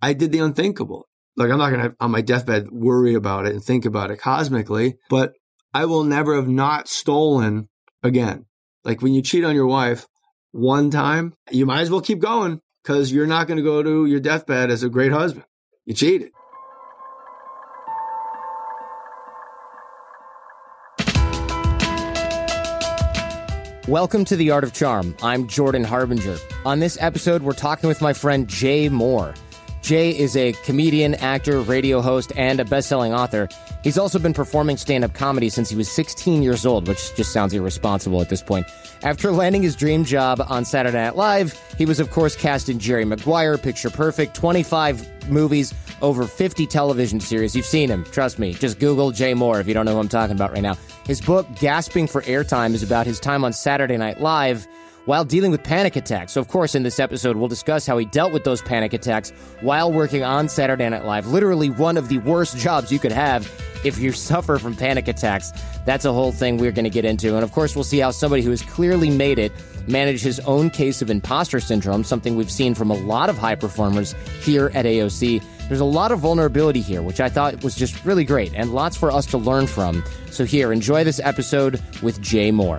I did the unthinkable. Like, I'm not going to, on my deathbed, worry about it and think about it cosmically, but I will never have not stolen again. Like, when you cheat on your wife one time, you might as well keep going because you're not going to go to your deathbed as a great husband. You cheated. Welcome to The Art of Charm. I'm Jordan Harbinger. On this episode, we're talking with my friend Jay Mohr. Jay is a comedian, actor, radio host, and a best-selling author. He's also been performing stand-up comedy since he was 16 years old, which just sounds irresponsible at this point. After landing his dream job on Saturday Night Live, he was, of course, cast in Jerry Maguire, Picture Perfect, 25 movies, over 50 television series. You've seen him, trust me. Just Google Jay Mohr if you don't know who I'm talking about right now. His book, Gasping for Airtime, is about his time on Saturday Night Live while dealing with panic attacks. So, of course, in this episode, we'll discuss how he dealt with those panic attacks while working on Saturday Night Live. Literally one of the worst jobs you could have if you suffer from panic attacks. That's a whole thing we're going to get into. And, of course, we'll see how somebody who has clearly made it managed his own case of imposter syndrome, something we've seen from a lot of high performers here at AOC. There's a lot of vulnerability here, which I thought was just really great, and lots for us to learn from. So here, enjoy this episode with Jay Mohr.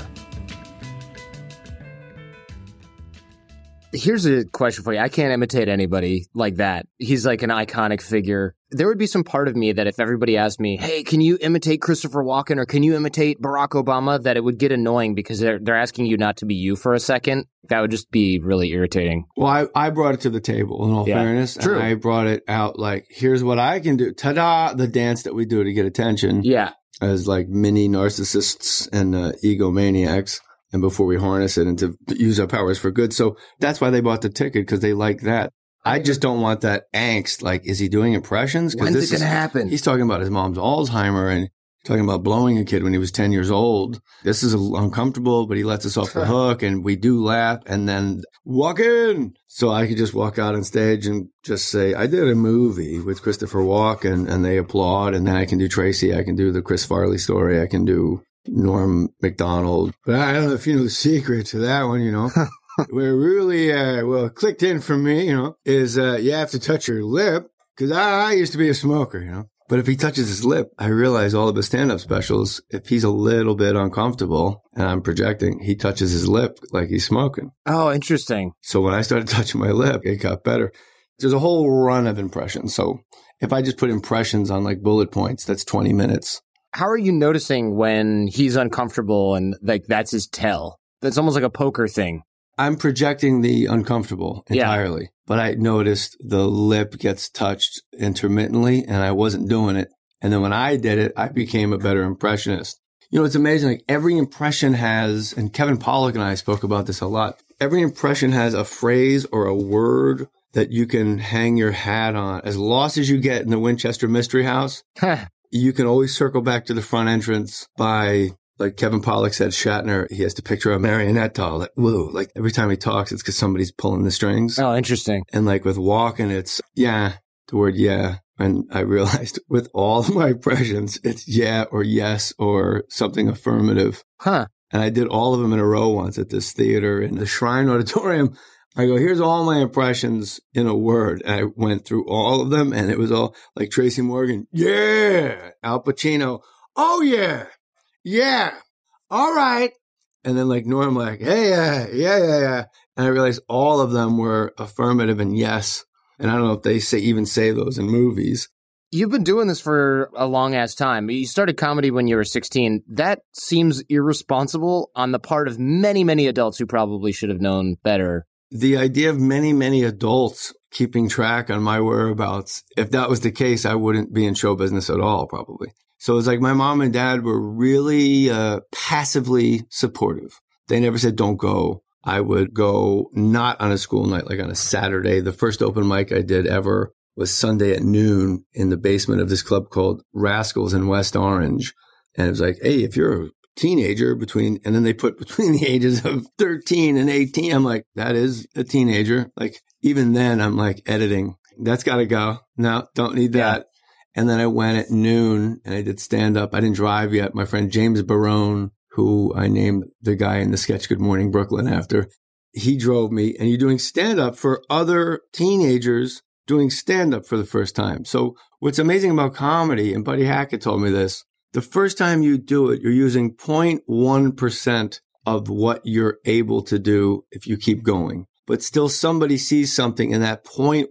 Here's a question for you. I can't imitate anybody like that. He's like an iconic figure. There would be some part of me that if everybody asked me, hey, can you imitate Christopher Walken or can you imitate Barack Obama, that it would get annoying because they're asking you not to be you for a second. That would just be really irritating. Well, I brought it to the table, in all fairness. True. And I brought it out like, here's what I can do. Ta-da! The dance that we do to get attention. Yeah. As like mini narcissists and egomaniacs. And before we harness it and to use our powers for good. So that's why they bought the ticket, because they like that. I just don't want that angst. Like, is he doing impressions? When's it going to happen? He's talking about his mom's Alzheimer and talking about blowing a kid when he was 10 years old. This is uncomfortable, but he lets us off the hook and we do laugh and then walk in. So I could just walk out on stage and just say, I did a movie with Christopher Walken, and they applaud. And then I can do Tracy. I can do the Chris Farley story. I can do Norm Macdonald. But I don't know if you know the secret to that one, where really, clicked in for me, is you have to touch your lip, because I used to be a smoker, But if he touches his lip, I realize all of his stand-up specials, if he's a little bit uncomfortable and I'm projecting, he touches his lip like he's smoking. Oh, interesting. So when I started touching my lip, it got better. There's a whole run of impressions. So if I just put impressions on like bullet points, that's 20 minutes. How are you noticing when he's uncomfortable and like that's his tell? That's almost like a poker thing. I'm projecting the uncomfortable entirely, but I noticed the lip gets touched intermittently and I wasn't doing it. And then when I did it, I became a better impressionist. It's amazing. Like every impression has, and Kevin Pollak and I spoke about this a lot. Every impression has a phrase or a word that you can hang your hat on. As lost as you get in the Winchester Mystery House, you can always circle back to the front entrance by, like Kevin Pollak said, Shatner, he has to picture a marionette doll. Like, whoa, like every time he talks, it's because somebody's pulling the strings. Oh, interesting. And like with Walken, it's, the word yeah. And I realized with all of my impressions, it's yeah or yes or something affirmative. Huh. And I did all of them in a row once at this theater in the Shrine Auditorium. I go, here's all my impressions in a word. And I went through all of them, and it was all like Tracy Morgan, yeah. Al Pacino, oh, yeah. Yeah. All right. And then like Norm, like, hey, yeah. And I realized all of them were affirmative and yes. And I don't know if they even say those in movies. You've been doing this for a long-ass time. You started comedy when you were 16. That seems irresponsible on the part of many, many adults who probably should have known better. The idea of many, many adults keeping track on my whereabouts, if that was the case, I wouldn't be in show business at all, probably. So it's like my mom and dad were really passively supportive. They never said, don't go. I would go not on a school night, like on a Saturday. The first open mic I did ever was Sunday at noon in the basement of this club called Rascals in West Orange. And it was like, hey, if you're a teenager and then they put between the ages of 13 and 18, I'm like, that is a teenager. Like, even then, I'm like editing. That's got to go. No, don't need that. Yeah. And then I went at noon and I did stand up. I didn't drive yet. My friend James Barone, who I named the guy in the sketch Good Morning Brooklyn after, he drove me. And you're doing stand up for other teenagers doing stand-up for the first time. So what's amazing about comedy, and Buddy Hackett told me this, the first time you do it, you're using 0.1% of what you're able to do if you keep going. But still somebody sees something in that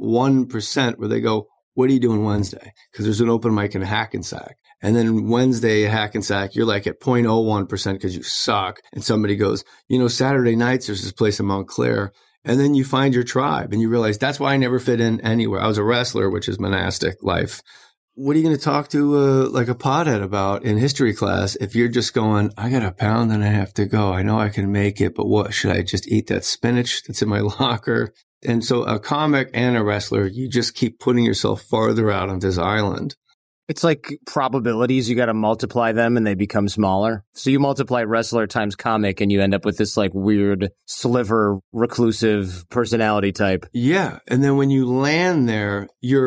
0.1% where they go, what are you doing Wednesday? Because there's an open mic in Hackensack. And then Wednesday at Hackensack, you're like at 0.01% because you suck. And somebody goes, Saturday nights, there's this place in Montclair. And then you find your tribe and you realize that's why I never fit in anywhere. I was a wrestler, which is monastic life. What are you going to talk to like a pothead about in history class if you're just going, I got a pound and a half to go. I know I can make it, but what, should I just eat that spinach that's in my locker? And so a comic and a wrestler, you just keep putting yourself farther out on this island. It's like probabilities. You got to multiply them and they become smaller. So you multiply wrestler times comic and you end up with this like weird sliver, reclusive personality type. Yeah. And then when you land there, you're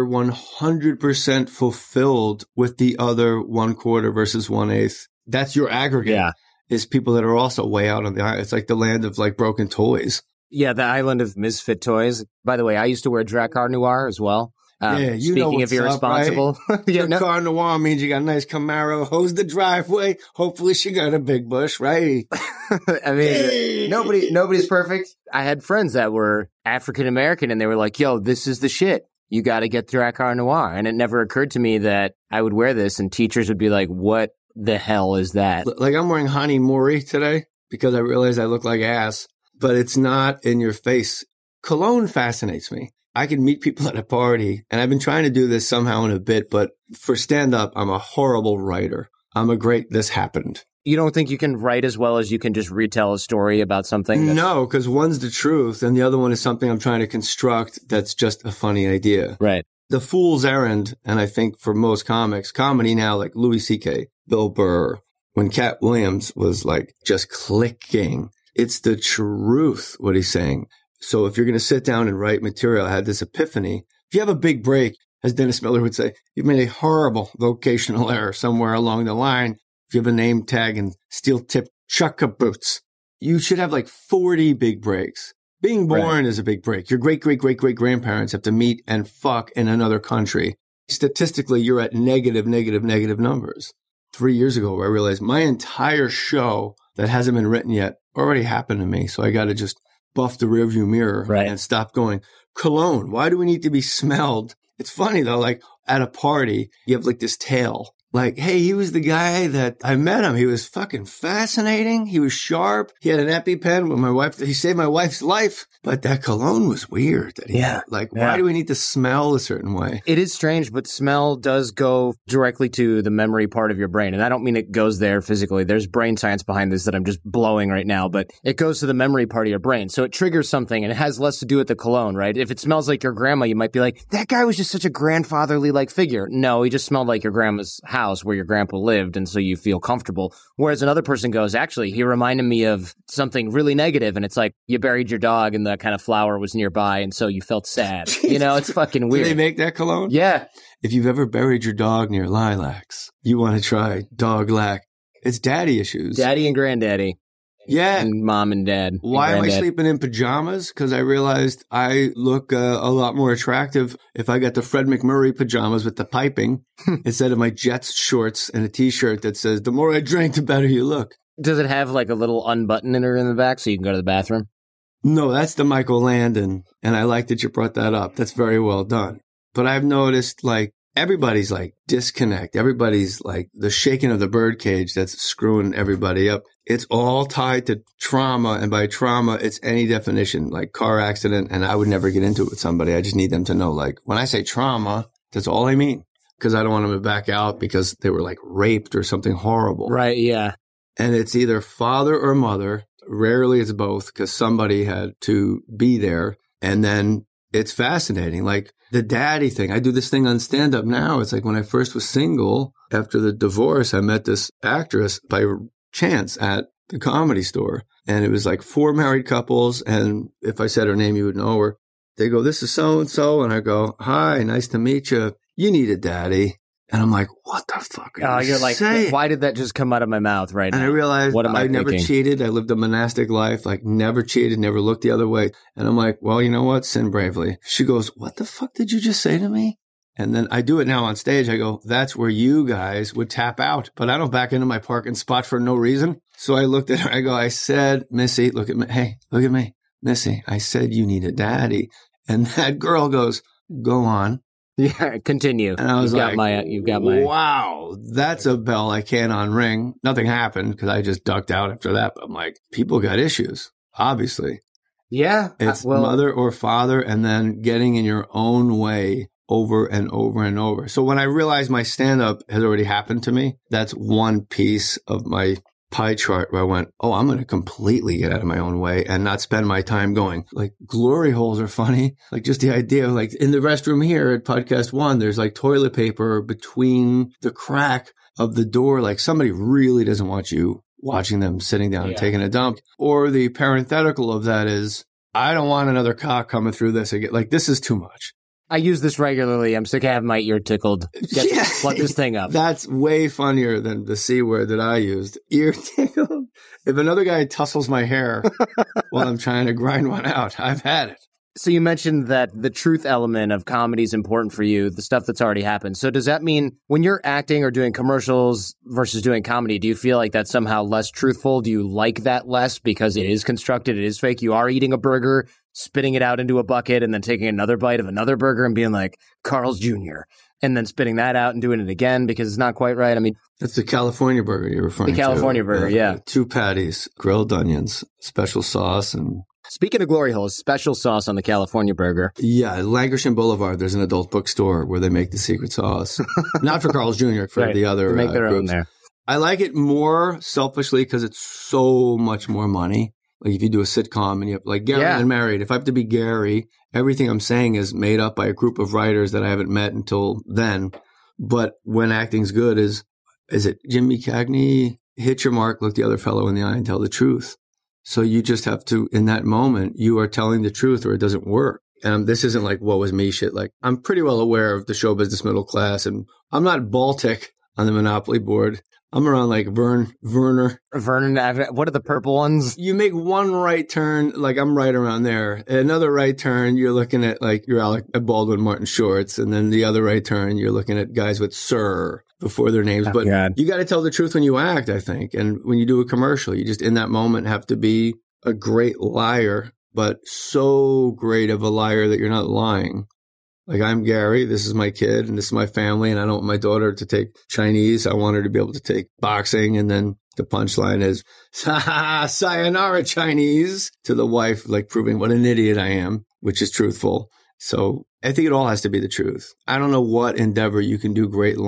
100% fulfilled with the other 1/4 versus 1/8. That's your aggregate. Yeah. Is people that are also way out on the island. It's like the land of like broken toys. Yeah. The island of misfit toys. By the way, I used to wear Drakkar Noir as well. Speaking of irresponsible, right? Drakkar Noir means you got a nice Camaro, hose the driveway. Hopefully she got a big bush, right? I mean, nobody's perfect. I had friends that were African American and they were like, yo, this is the shit. You got to get Drakkar Noir. And it never occurred to me that I would wear this and teachers would be like, what the hell is that? Like I'm wearing Hani Mori today because I realized I look like ass, but it's not in your face. Cologne fascinates me. I can meet people at a party, and I've been trying to do this somehow in a bit, but for stand-up, I'm a horrible writer. This happened. You don't think you can write as well as you can just retell a story about something? No, because one's the truth, and the other one is something I'm trying to construct that's just a funny idea. Right. The fool's errand, and I think for most comics, comedy now, like Louis C.K., Bill Burr, when Cat Williams was like just clicking, it's the truth, what he's saying. So if you're going to sit down and write material, I had this epiphany. If you have a big break, as Dennis Miller would say, you've made a horrible vocational error somewhere along the line. If you have a name tag and steel-tipped chukka boots, you should have like 40 big breaks. Being born is a big break. Your great-great-great-great-grandparents have to meet and fuck in another country. Statistically, you're at negative numbers. 3 years ago, I realized my entire show that hasn't been written yet already happened to me. So I got to just buff the rearview mirror and stop going, cologne, why do we need to be smelled? It's funny though, like at a party, you have like this tale. Like, hey, he was the guy that I met him. He was fucking fascinating. He was sharp. He had an EpiPen with my wife. He saved my wife's life. But that cologne was weird. Why do we need to smell a certain way? It is strange, but smell does go directly to the memory part of your brain. And I don't mean it goes there physically. There's brain science behind this that I'm just blowing right now. But it goes to the memory part of your brain. So it triggers something, and it has less to do with the cologne, right? If it smells like your grandma, you might be like, that guy was just such a grandfatherly-like figure. No, he just smelled like your grandma's house where your grandpa lived, and so you feel comfortable. Whereas another person goes, actually, he reminded me of something really negative, and it's like you buried your dog and the kind of flower was nearby, and so you felt sad. It's fucking weird. Do they make that cologne? Yeah. If you've ever buried your dog near lilacs, you want to try Dog Lac. It's daddy issues. Daddy and granddaddy. Yeah. And mom and dad. Why am I sleeping in pajamas? Because I realized I look a lot more attractive if I got the Fred McMurray pajamas with the piping instead of my Jets shorts and a T-shirt that says, the more I drink, the better you look. Does it have like a little unbuttoner in the back so you can go to the bathroom? No, that's the Michael Landon. And I like that you brought that up. That's very well done. But I've noticed like everybody's like disconnect. Everybody's like the shaking of the birdcage that's screwing everybody up. It's all tied to trauma. And by trauma, it's any definition, like car accident. And I would never get into it with somebody. I just need them to know, like, when I say trauma, that's all I mean. Because I don't want them to back out because they were like raped or something horrible. Right, yeah. And it's either father or mother. Rarely it's both because somebody had to be there. And then it's fascinating. Like the daddy thing. I do this thing on stand-up now. It's like when I first was single, after the divorce, I met this actress by chance at the Comedy Store. And it was like 4 married couples. And if I said her name, you would know her. They go, this is so-and-so. And I go, hi, nice to meet you. You need a daddy. And I'm like, what the fuck are you you're like, saying? why did that just come out of my mouth right now? And I realized what am I never thinking? cheated. I lived a monastic life, like never cheated, never looked the other way. And I'm like, well, you know what? Sin bravely. She goes, what the fuck did you just say to me? And then I do it now on stage. I go, that's where you guys would tap out. But I don't back into my parking spot for no reason. So I looked at her. I go, I said, Missy, look at me. Hey, look at me. Missy, I said you need a daddy. And that girl goes, go on. Yeah, continue. And I was you've got my. Wow, that's a bell I can't unring. Nothing happened because I just ducked out after that. But I'm like, people got issues, obviously. Yeah. It's mother or father and then getting in your own way over and over and over. So when I realized my stand-up has already happened to me, that's one piece of my pie chart where I went, oh, I'm going to completely get out of my own way and not spend my time going, like, glory holes are funny. Like, just the idea of, like, in the restroom here at Podcast One, there's, like, toilet paper between the crack of the door. Like, somebody really doesn't want you watching them sitting down and taking a dump. Or the parenthetical of that is, I don't want another cock coming through this again. Like, this is too much. I use this regularly. I'm sick of having my ear tickled. Plug this thing up. That's way funnier than the C word that I used. Ear tickled. If another guy tussles my hair while I'm trying to grind one out, I've had it. So you mentioned that the truth element of comedy is important for you, the stuff that's already happened. So does that mean when you're acting or doing commercials versus doing comedy, do you feel like that's somehow less truthful? Do you like that less because it is constructed, it is fake? You are eating a burger, spitting it out into a bucket, and then taking another bite of another burger and being like, Carl's Jr., and then spitting that out and doing it again because it's not quite right. I mean, that's the California burger you're referring to. The California burger, yeah. 2 patties, grilled onions, special sauce, and... Speaking of glory holes, special sauce on the California burger. Yeah, Lankershim Boulevard, there's an adult bookstore where they make the secret sauce. Not for Carl's Jr., for right. The other they make their groups. own there. I like it more selfishly because it's so much more money. Like if you do a sitcom and you have like Gary and Married, if I have to be Gary, everything I'm saying is made up by a group of writers that I haven't met until then. But when acting's good is it Jimmy Cagney? Hit your mark, look the other fellow in the eye and tell the truth. So you just have to, in that moment, you are telling the truth or it doesn't work. And this isn't like, what was me shit. Like I'm pretty well aware of the show business middle class and I'm not Baltic on the Monopoly board. I'm around like Vernon. What are the purple ones? You make one right turn, like I'm right around there. Another right turn, you're looking at like your Alec Baldwin Martin Shorts. And then the other right turn, you're looking at guys with Sir before their names. But you got to tell the truth when you act, I think. And when you do a commercial, you just in that moment have to be a great liar, but so great of a liar that you're not lying. Like, I'm Gary, this is my kid, and this is my family, and I don't want my daughter to take Chinese. I want her to be able to take boxing, and then the punchline is, sayonara Chinese, to the wife, like proving what an idiot I am, which is truthful. So I think it all has to be the truth. I don't know what endeavor you can do great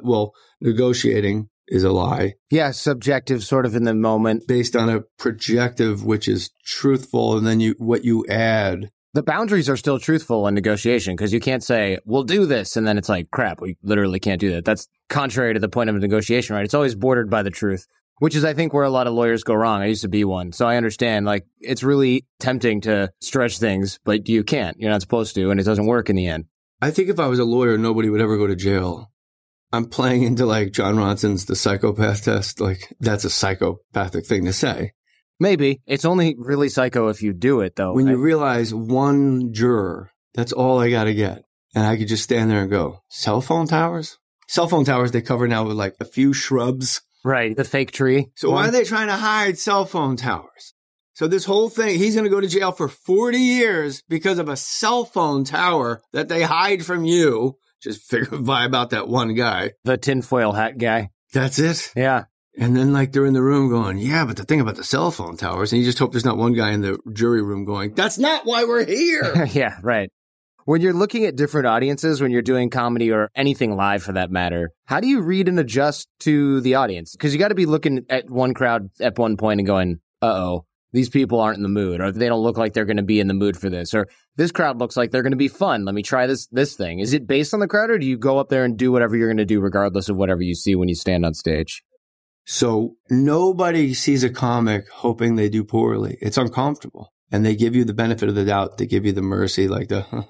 negotiating is a lie. Yeah, subjective sort of in the moment. Based on a projective, which is truthful, and then what you add. The boundaries are still truthful in negotiation because you can't say, we'll do this. And then it's like, crap, we literally can't do that. That's contrary to the point of a negotiation, right? It's always bordered by the truth, which is, I think, where a lot of lawyers go wrong. I used to be one. So I understand, like, it's really tempting to stretch things, but you can't. You're not supposed to, and it doesn't work in the end. I think if I was a lawyer, nobody would ever go to jail. I'm playing into, like, John Ronson's The Psychopath Test. Like, that's a psychopathic thing to say. Maybe. It's only really psycho if you do it, though. When you realize one juror, that's all I got to get. And I could just stand there and go, cell phone towers? Cell phone towers they cover now with like a few shrubs. Right, the fake tree. So why are they trying to hide cell phone towers? So this whole thing, he's going to go to jail for 40 years because of a cell phone tower that they hide from you. Just figure vibe about that one guy. The tinfoil hat guy. That's it? Yeah. And then, like, they're in the room going, yeah, but the thing about the cell phone towers, and you just hope there's not one guy in the jury room going, that's not why we're here. Yeah, right. When you're looking at different audiences, when you're doing comedy or anything live for that matter, how do you read and adjust to the audience? Because you got to be looking at one crowd at one point and going, uh-oh, these people aren't in the mood, or they don't look like they're going to be in the mood for this, or this crowd looks like they're going to be fun. Let me try this thing. Is it based on the crowd, or do you go up there and do whatever you're going to do regardless of whatever you see when you stand on stage? So nobody sees a comic hoping they do poorly. It's uncomfortable. and they give you the benefit of the doubt. They give you the mercy, like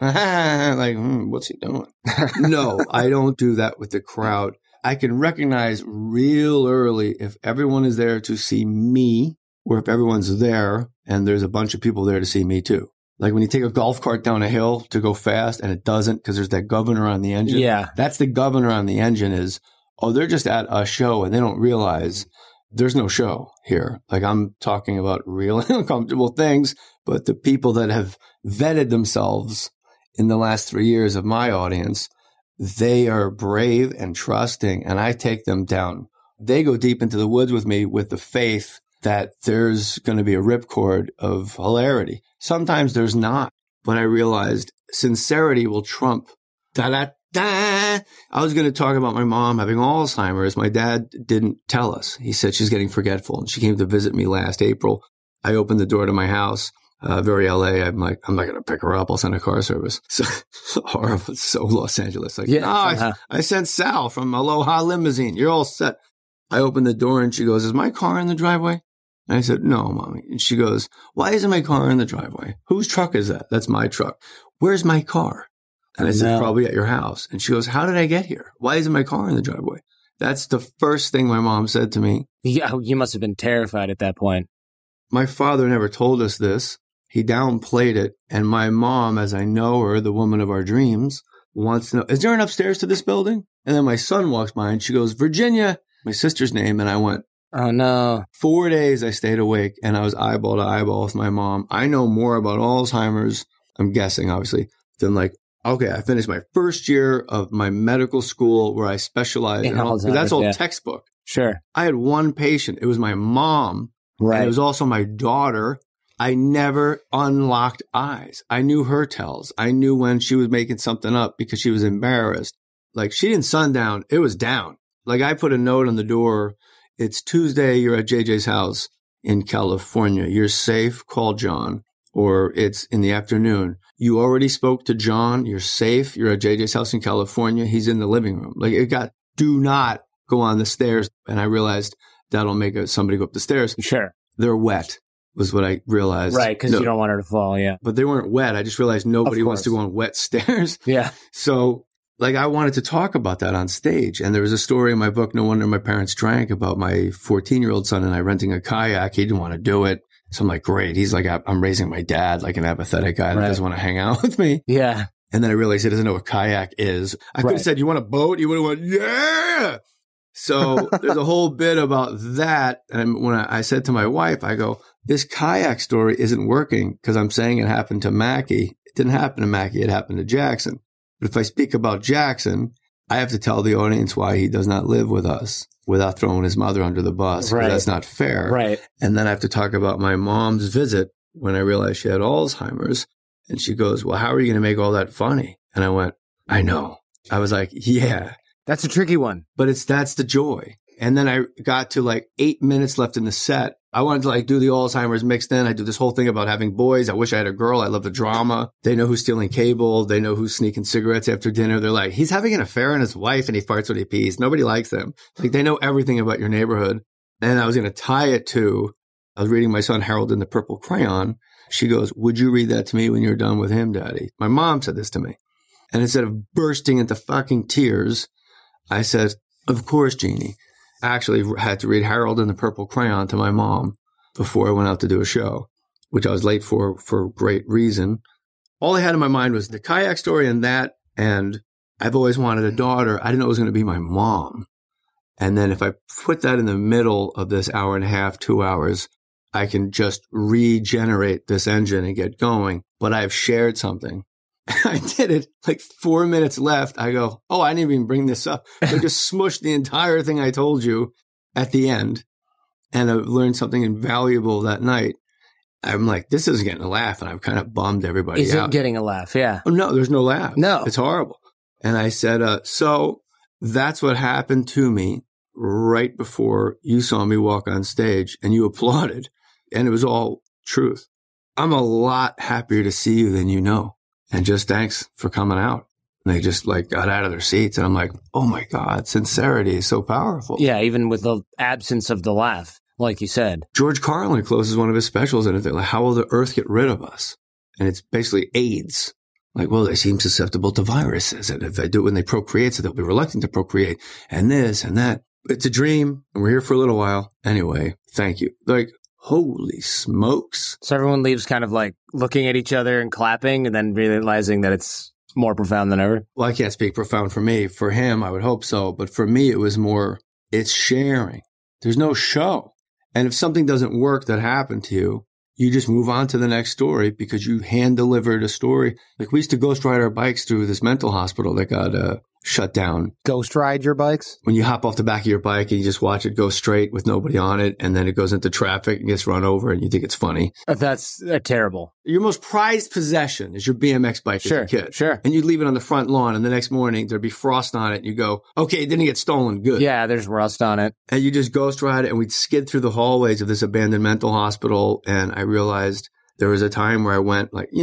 what's he doing? No, I don't do that with the crowd. I can recognize real early if everyone is there to see me or if everyone's there and there's a bunch of people there to see me too. Like when you take a golf cart down a hill to go fast and it doesn't because there's that governor on the engine. Yeah. That's the governor on the engine is, they're just at a show and they don't realize there's no show here. Like I'm talking about real uncomfortable things, but the people that have vetted themselves in the last 3 years of my audience, they are brave and trusting, and I take them down. They go deep into the woods with me with the faith that there's going to be a ripcord of hilarity. Sometimes there's not, but I realized sincerity will trump da-da-da. I was going to talk about my mom having Alzheimer's. My dad didn't tell us. He said she's getting forgetful, and she came to visit me last April. I opened the door to my house. Very LA. I'm like, I'm not going to pick her up. I'll send a car service. So horrible. It's so Los Angeles. Like, I sent Sal from Aloha Limousine. You're all set. I opened the door and she goes, is my car in the driveway? And I said, no, Mommy. And she goes, why isn't my car in the driveway? Whose truck is that? That's my truck. Where's my car? And I said, probably at your house. And she goes, how did I get here? Why isn't my car in the driveway? That's the first thing my mom said to me. Yeah, you must have been terrified at that point. My father never told us this. He downplayed it. And my mom, as I know her, the woman of our dreams, wants to know, is there an upstairs to this building? And then my son walks by and she goes, Virginia, my sister's name. And I went, oh, no. 4 days I stayed awake and I was eyeball to eyeball with my mom. I know more about Alzheimer's, I'm guessing, obviously, than like, okay, I finished my first year of my medical school where I specialized in Alzheimer's. That's all textbook. Sure. I had one patient. It was my mom. Right. And it was also my daughter. I never unlocked eyes. I knew her tells. I knew when she was making something up because she was embarrassed. Like she didn't sundown. It was down. Like I put a note on the door. It's Tuesday. You're at JJ's house in California. You're safe. Call John. Or it's in the afternoon. You already spoke to John. You're safe. You're at JJ's house in California. He's in the living room. Like it got, do not go on the stairs. And I realized that'll make somebody go up the stairs. Sure. They're wet. Was what I realized. Right, because you don't want her to fall, yeah. But they weren't wet. I just realized nobody wants to go on wet stairs. Yeah. So, like, I wanted to talk about that on stage. And there was a story in my book, No Wonder My Parents Drank, about my 14-year-old son and I renting a kayak. He didn't want to do it. So I'm like, great. He's like, I'm raising my dad, like an apathetic guy that doesn't want to hang out with me. Yeah. And then I realized he doesn't know what kayak is. I could have said, you want a boat? You would have went, yeah. So there's a whole bit about that. And when I said to my wife, I go, this kayak story isn't working because I'm saying it happened to Mackie. It didn't happen to Mackie. It happened to Jackson. But if I speak about Jackson, I have to tell the audience why he does not live with us without throwing his mother under the bus. Right. That's not fair. Right. And then I have to talk about my mom's visit when I realized she had Alzheimer's. And she goes, well, how are you going to make all that funny? And I went, I know. I was like, yeah. That's a tricky one. But that's the joy. And then I got to like 8 minutes left in the set. I wanted to like do the Alzheimer's mixed in. I do this whole thing about having boys. I wish I had a girl. I love the drama. They know who's stealing cable. They know who's sneaking cigarettes after dinner. They're like, he's having an affair on his wife and he farts when he pees. Nobody likes them. Like they know everything about your neighborhood. And I was going to tie it to, I was reading my son Harold in the Purple Crayon. She goes, would you read that to me when you're done with him, Daddy? My mom said this to me. And instead of bursting into fucking tears, I said, of course, Jeannie. I actually had to read Harold and the Purple Crayon to my mom before I went out to do a show, which I was late for great reason. All I had in my mind was the kayak story and that, and I've always wanted a daughter. I didn't know it was going to be my mom. And then if I put that in the middle of this hour and a half, 2 hours, I can just regenerate this engine and get going. But I've shared something. I did it like 4 minutes left. I go, oh, I didn't even bring this up. I just smushed the entire thing I told you at the end. And I learned something invaluable that night. I'm like, this isn't getting a laugh. And I've kind of bummed everybody out. Isn't getting a laugh, yeah. Oh, no, there's no laugh. No. It's horrible. And I said, so that's what happened to me right before you saw me walk on stage and you applauded. And it was all truth. I'm a lot happier to see you than you know. And just thanks for coming out. And they just like got out of their seats. And I'm like, oh my God, sincerity is so powerful. Yeah, even with the absence of the laugh. like you said. George Carlin closes one of his specials and they're like, how will the earth get rid of us? And it's basically AIDS. Like, well, they seem susceptible to viruses. And if they do it when they procreate, so they'll be reluctant to procreate and this and that. It's a dream and we're here for a little while. Anyway, thank you. Like, holy smokes. So everyone leaves kind of like looking at each other and clapping and then realizing that it's more profound than ever. Well, I can't speak profound for me. For him, I would hope so. But for me, it was more, it's sharing. There's no show. And if something doesn't work that happened to you, you just move on to the next story because you hand delivered a story. Like we used to ghost ride our bikes through this mental hospital that got shut down. Ghost ride your bikes? When you hop off the back of your bike and you just watch it go straight with nobody on it, and then it goes into traffic and gets run over and you think it's funny. That's terrible. Your most prized possession is your BMX bike as a kid. Sure. And you'd leave it on the front lawn and the next morning there'd be frost on it and you go, okay, it didn't get stolen. Good. Yeah, there's rust on it. And you just ghost ride it and we'd skid through the hallways of this abandoned mental hospital. And I realized there was a time where I went like,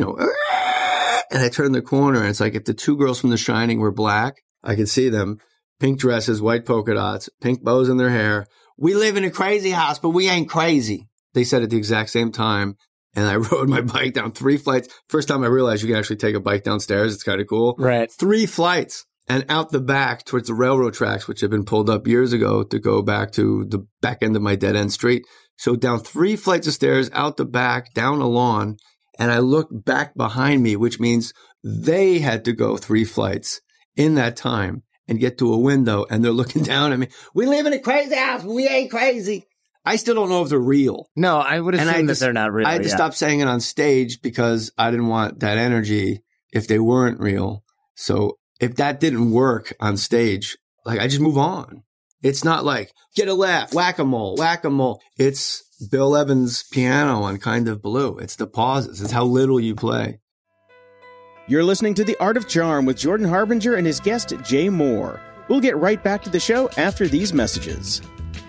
and I turned the corner and it's like if the two girls from The Shining were black, I could see them, pink dresses, white polka dots, pink bows in their hair. We live in a crazy house, but we ain't crazy. They said at the exact same time. And I rode my bike down 3 flights. First time I realized you can actually take a bike downstairs. It's kind of cool. Right. 3 flights. And out the back towards the railroad tracks, which had been pulled up years ago to go back to the back end of my dead end street. So down 3 flights of stairs, out the back, down a lawn. And I looked back behind me, which means they had to go 3 flights in that time and get to a window. And they're looking down at me. We live in a crazy house, but we ain't crazy. I still don't know if they're real. No, I would assume that they're not real. I had to stop saying it on stage because I didn't want that energy if they weren't real. So if that didn't work on stage, like I just move on. It's not like get a laugh, whack-a-mole, whack-a-mole. It's Bill Evans' piano on Kind of Blue. It's the pauses. It's how little you play. You're listening to The Art of Charm with Jordan Harbinger and his guest, Jay Mohr. We'll get right back to the show after these messages.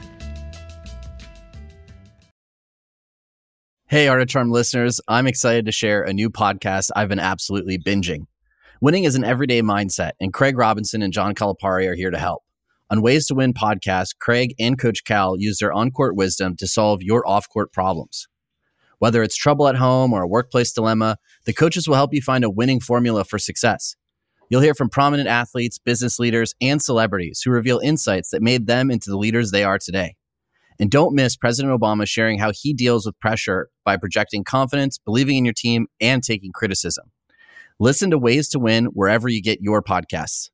Hey, Art of Charm listeners, I'm excited to share a new podcast I've been absolutely binging. Winning is an everyday mindset, and Craig Robinson and John Calipari are here to help. On Ways to Win podcast, Craig and Coach Cal use their on-court wisdom to solve your off-court problems. Whether it's trouble at home or a workplace dilemma, the coaches will help you find a winning formula for success. You'll hear from prominent athletes, business leaders, and celebrities who reveal insights that made them into the leaders they are today. And don't miss President Obama sharing how he deals with pressure by projecting confidence, believing in your team, and taking criticism. Listen to Ways to Win wherever you get your podcasts.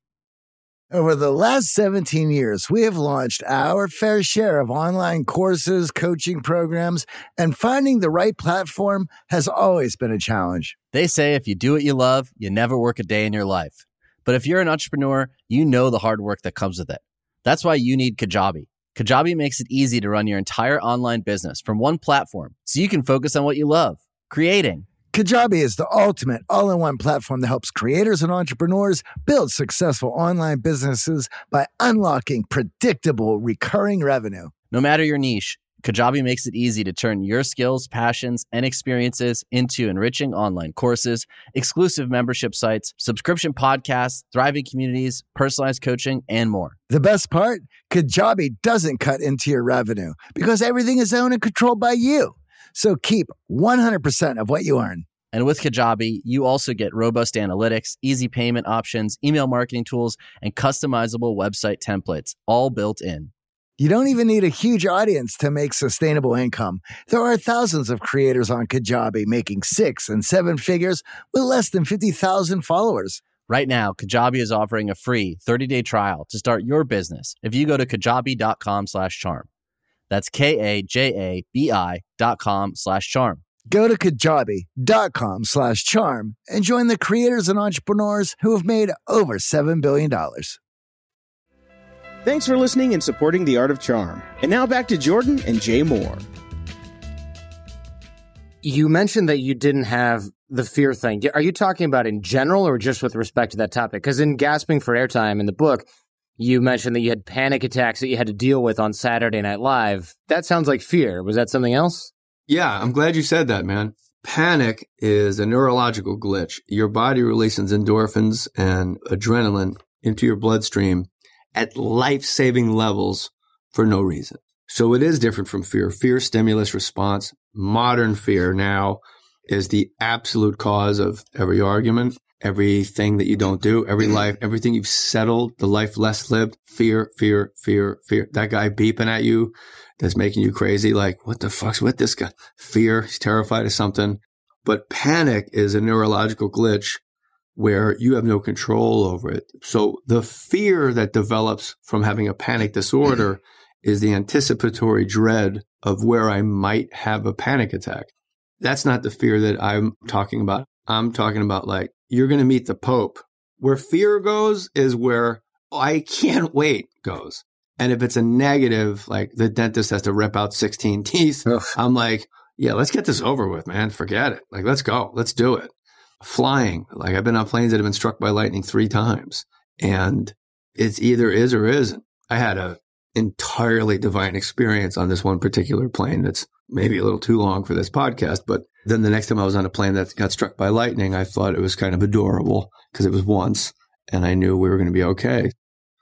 Over the last 17 years, we have launched our fair share of online courses, coaching programs, and finding the right platform has always been a challenge. They say if you do what you love, you never work a day in your life. But if you're an entrepreneur, you know the hard work that comes with it. That's why you need Kajabi. Kajabi makes it easy to run your entire online business from one platform so you can focus on what you love, creating. Kajabi is the ultimate all-in-one platform that helps creators and entrepreneurs build successful online businesses by unlocking predictable, recurring revenue. No matter your niche, Kajabi makes it easy to turn your skills, passions, and experiences into enriching online courses, exclusive membership sites, subscription podcasts, thriving communities, personalized coaching, and more. The best part? Kajabi doesn't cut into your revenue because everything is owned and controlled by you. So keep 100% of what you earn. And with Kajabi, you also get robust analytics, easy payment options, email marketing tools, and customizable website templates, all built in. You don't even need a huge audience to make sustainable income. There are thousands of creators on Kajabi making 6 and 7 figures with less than 50,000 followers. Right now, Kajabi is offering a free 30-day trial to start your business if you go to kajabi.com/charm. That's KAJABI.com/charm. Go to kajabi.com/charm and join the creators and entrepreneurs who have made over $7 billion. Thanks for listening and supporting The Art of Charm. And now back to Jordan and Jay Mohr. You mentioned that you didn't have the fear thing. Are you talking about in general or just with respect to that topic? Because in Gasping for Airtime in the book, you mentioned that you had panic attacks that you had to deal with on Saturday Night Live. That sounds like fear. Was that something else? Yeah, I'm glad you said that, man. Panic is a neurological glitch. Your body releases endorphins and adrenaline into your bloodstream at life-saving levels for no reason. So it is different from fear. Fear, stimulus, response. Modern fear now is the absolute cause of every argument, everything that you don't do, everything you've settled, the life less lived. Fear, fear, fear, fear. That guy beeping at you that's making you crazy. Like, what the fuck's with this guy? Fear. He's terrified of something. But panic is a neurological glitch where you have no control over it. So the fear that develops from having a panic disorder is the anticipatory dread of where I might have a panic attack. That's not the fear that I'm talking about. I'm talking about like, you're going to meet the Pope. Where fear goes is where I can't wait goes. And if it's a negative, like the dentist has to rip out 16 teeth, Ugh. I'm like, yeah, let's get this over with, man. Forget it. Like, let's go. Let's do it. Flying. Like, I've been on planes that have been struck by lightning 3 times. And it's either is or isn't. I had a entirely divine experience on this one particular plane that's maybe a little too long for this podcast. But then the next time I was on a plane that got struck by lightning, I thought it was kind of adorable because it was once and I knew we were going to be okay.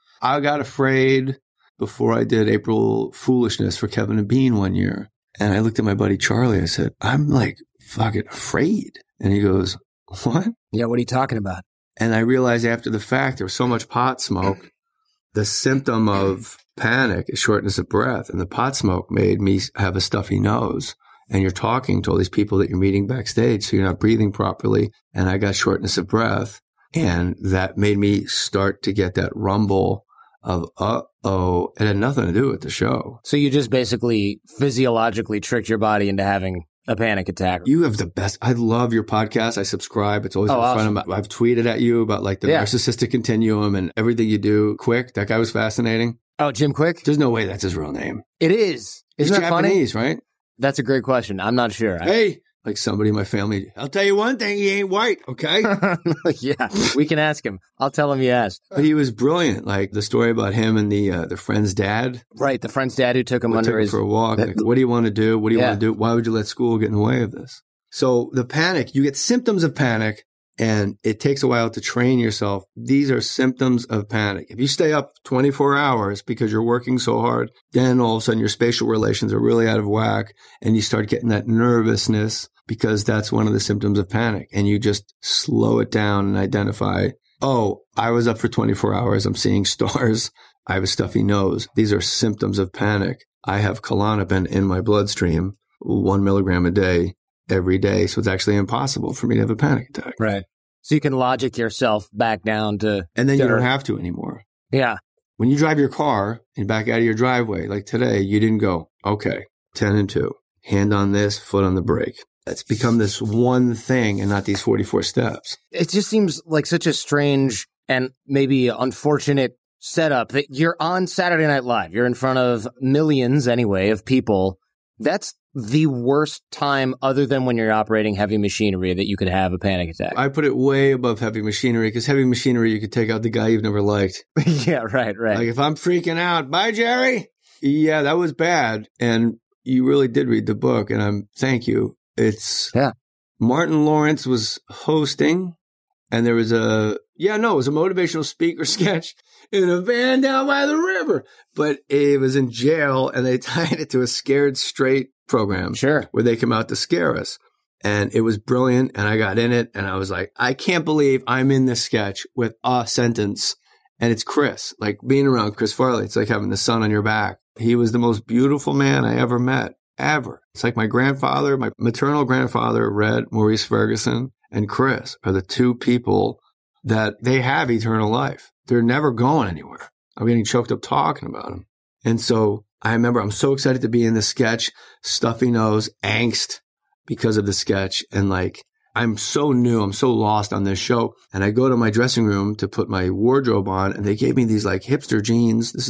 I got afraid before I did April Foolishness for Kevin and Bean one year. And I looked at my buddy Charlie. I said, I'm like fucking afraid. And he goes, what? Yeah, what are you talking about? And I realized after the fact, there was so much pot smoke. The symptom of panic is shortness of breath. And the pot smoke made me have a stuffy nose. And you're talking to all these people that you're meeting backstage, so you're not breathing properly. And I got shortness of breath. And that made me start to get that rumble of, uh-oh. It had nothing to do with the show. So you just basically physiologically tricked your body into having a panic attack. You have the best. I love your podcast. I subscribe. It's always in front of me. I've tweeted at you about like the narcissistic continuum and everything you do. Quick. That guy was fascinating. Oh, Jim Quick? There's no way that's his real name. It is. Isn't He's that Japanese, funny? right? That's a great question. I'm not sure. Hey, like somebody in my family. I'll tell you one thing. He ain't white. Okay. Yeah, we can ask him. I'll tell him you asked. But he was brilliant. Like the story about him and the friend's dad. Right. The friend's dad who took him under his... for a walk. Like, what do you want to do? What do you want to do? Why would you let school get in the way of this? So the panic, you get symptoms of panic and it takes a while to train yourself. These are symptoms of panic. If you stay up 24 hours because you're working so hard, then all of a sudden your spatial relations are really out of whack and you start getting that nervousness because that's one of the symptoms of panic. And you just slow it down and identify, oh, I was up for 24 hours. I'm seeing stars. I have a stuffy nose. These are symptoms of panic. I have Klonopin in my bloodstream, 1 milligram a day, every day. So it's actually impossible for me to have a panic attack. Right. So you can logic yourself back down to... And then you don't have to anymore. Yeah. When you drive your car and back out of your driveway, like today, you didn't go, okay, 10 and 2, hand on this, foot on the brake. It's become this one thing and not these 44 steps. It just seems like such a strange and maybe unfortunate setup that you're on Saturday Night Live. You're in front of millions, anyway, of people. That's the worst time other than when you're operating heavy machinery that you could have a panic attack. I put it way above heavy machinery because heavy machinery, you could take out the guy you've never liked. Yeah, right. Like if I'm freaking out, bye, Jerry. Yeah, that was bad. And you really did read the book and thank you. It's Martin Lawrence was hosting and there was it was a motivational speaker sketch in a van down by the river, but it was in jail and they tied it to a Scared Straight program. Sure. Where they come out to scare us. And it was brilliant. And I got in it and I was like, I can't believe I'm in this sketch with a sentence. And it's Chris, like being around Chris Farley. It's like having the sun on your back. He was the most beautiful man I ever met, ever. It's like my grandfather, my maternal grandfather, Red, Maurice Ferguson, and Chris are the two people that they have eternal life. They're never going anywhere. I'm getting choked up talking about them. And so I remember I'm so excited to be in the sketch, stuffy nose, angst because of the sketch. And like, I'm so new. I'm so lost on this show. And I go to my dressing room to put my wardrobe on and they gave me these like hipster jeans. This is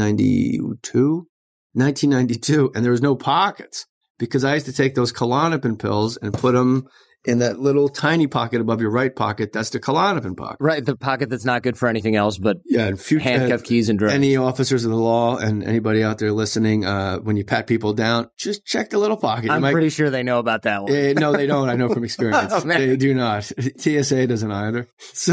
1992. And there was no pockets because I used to take those Klonopin pills and put them in that little tiny pocket above your right pocket. That's the Klonopin pocket. Right. The pocket that's not good for anything else but and handcuff keys and drugs. Any officers of the law and anybody out there listening, when you pat people down, just check the little pocket. I'm pretty sure they know about that one. No, they don't. I know from experience. Oh, they do not. TSA doesn't either. So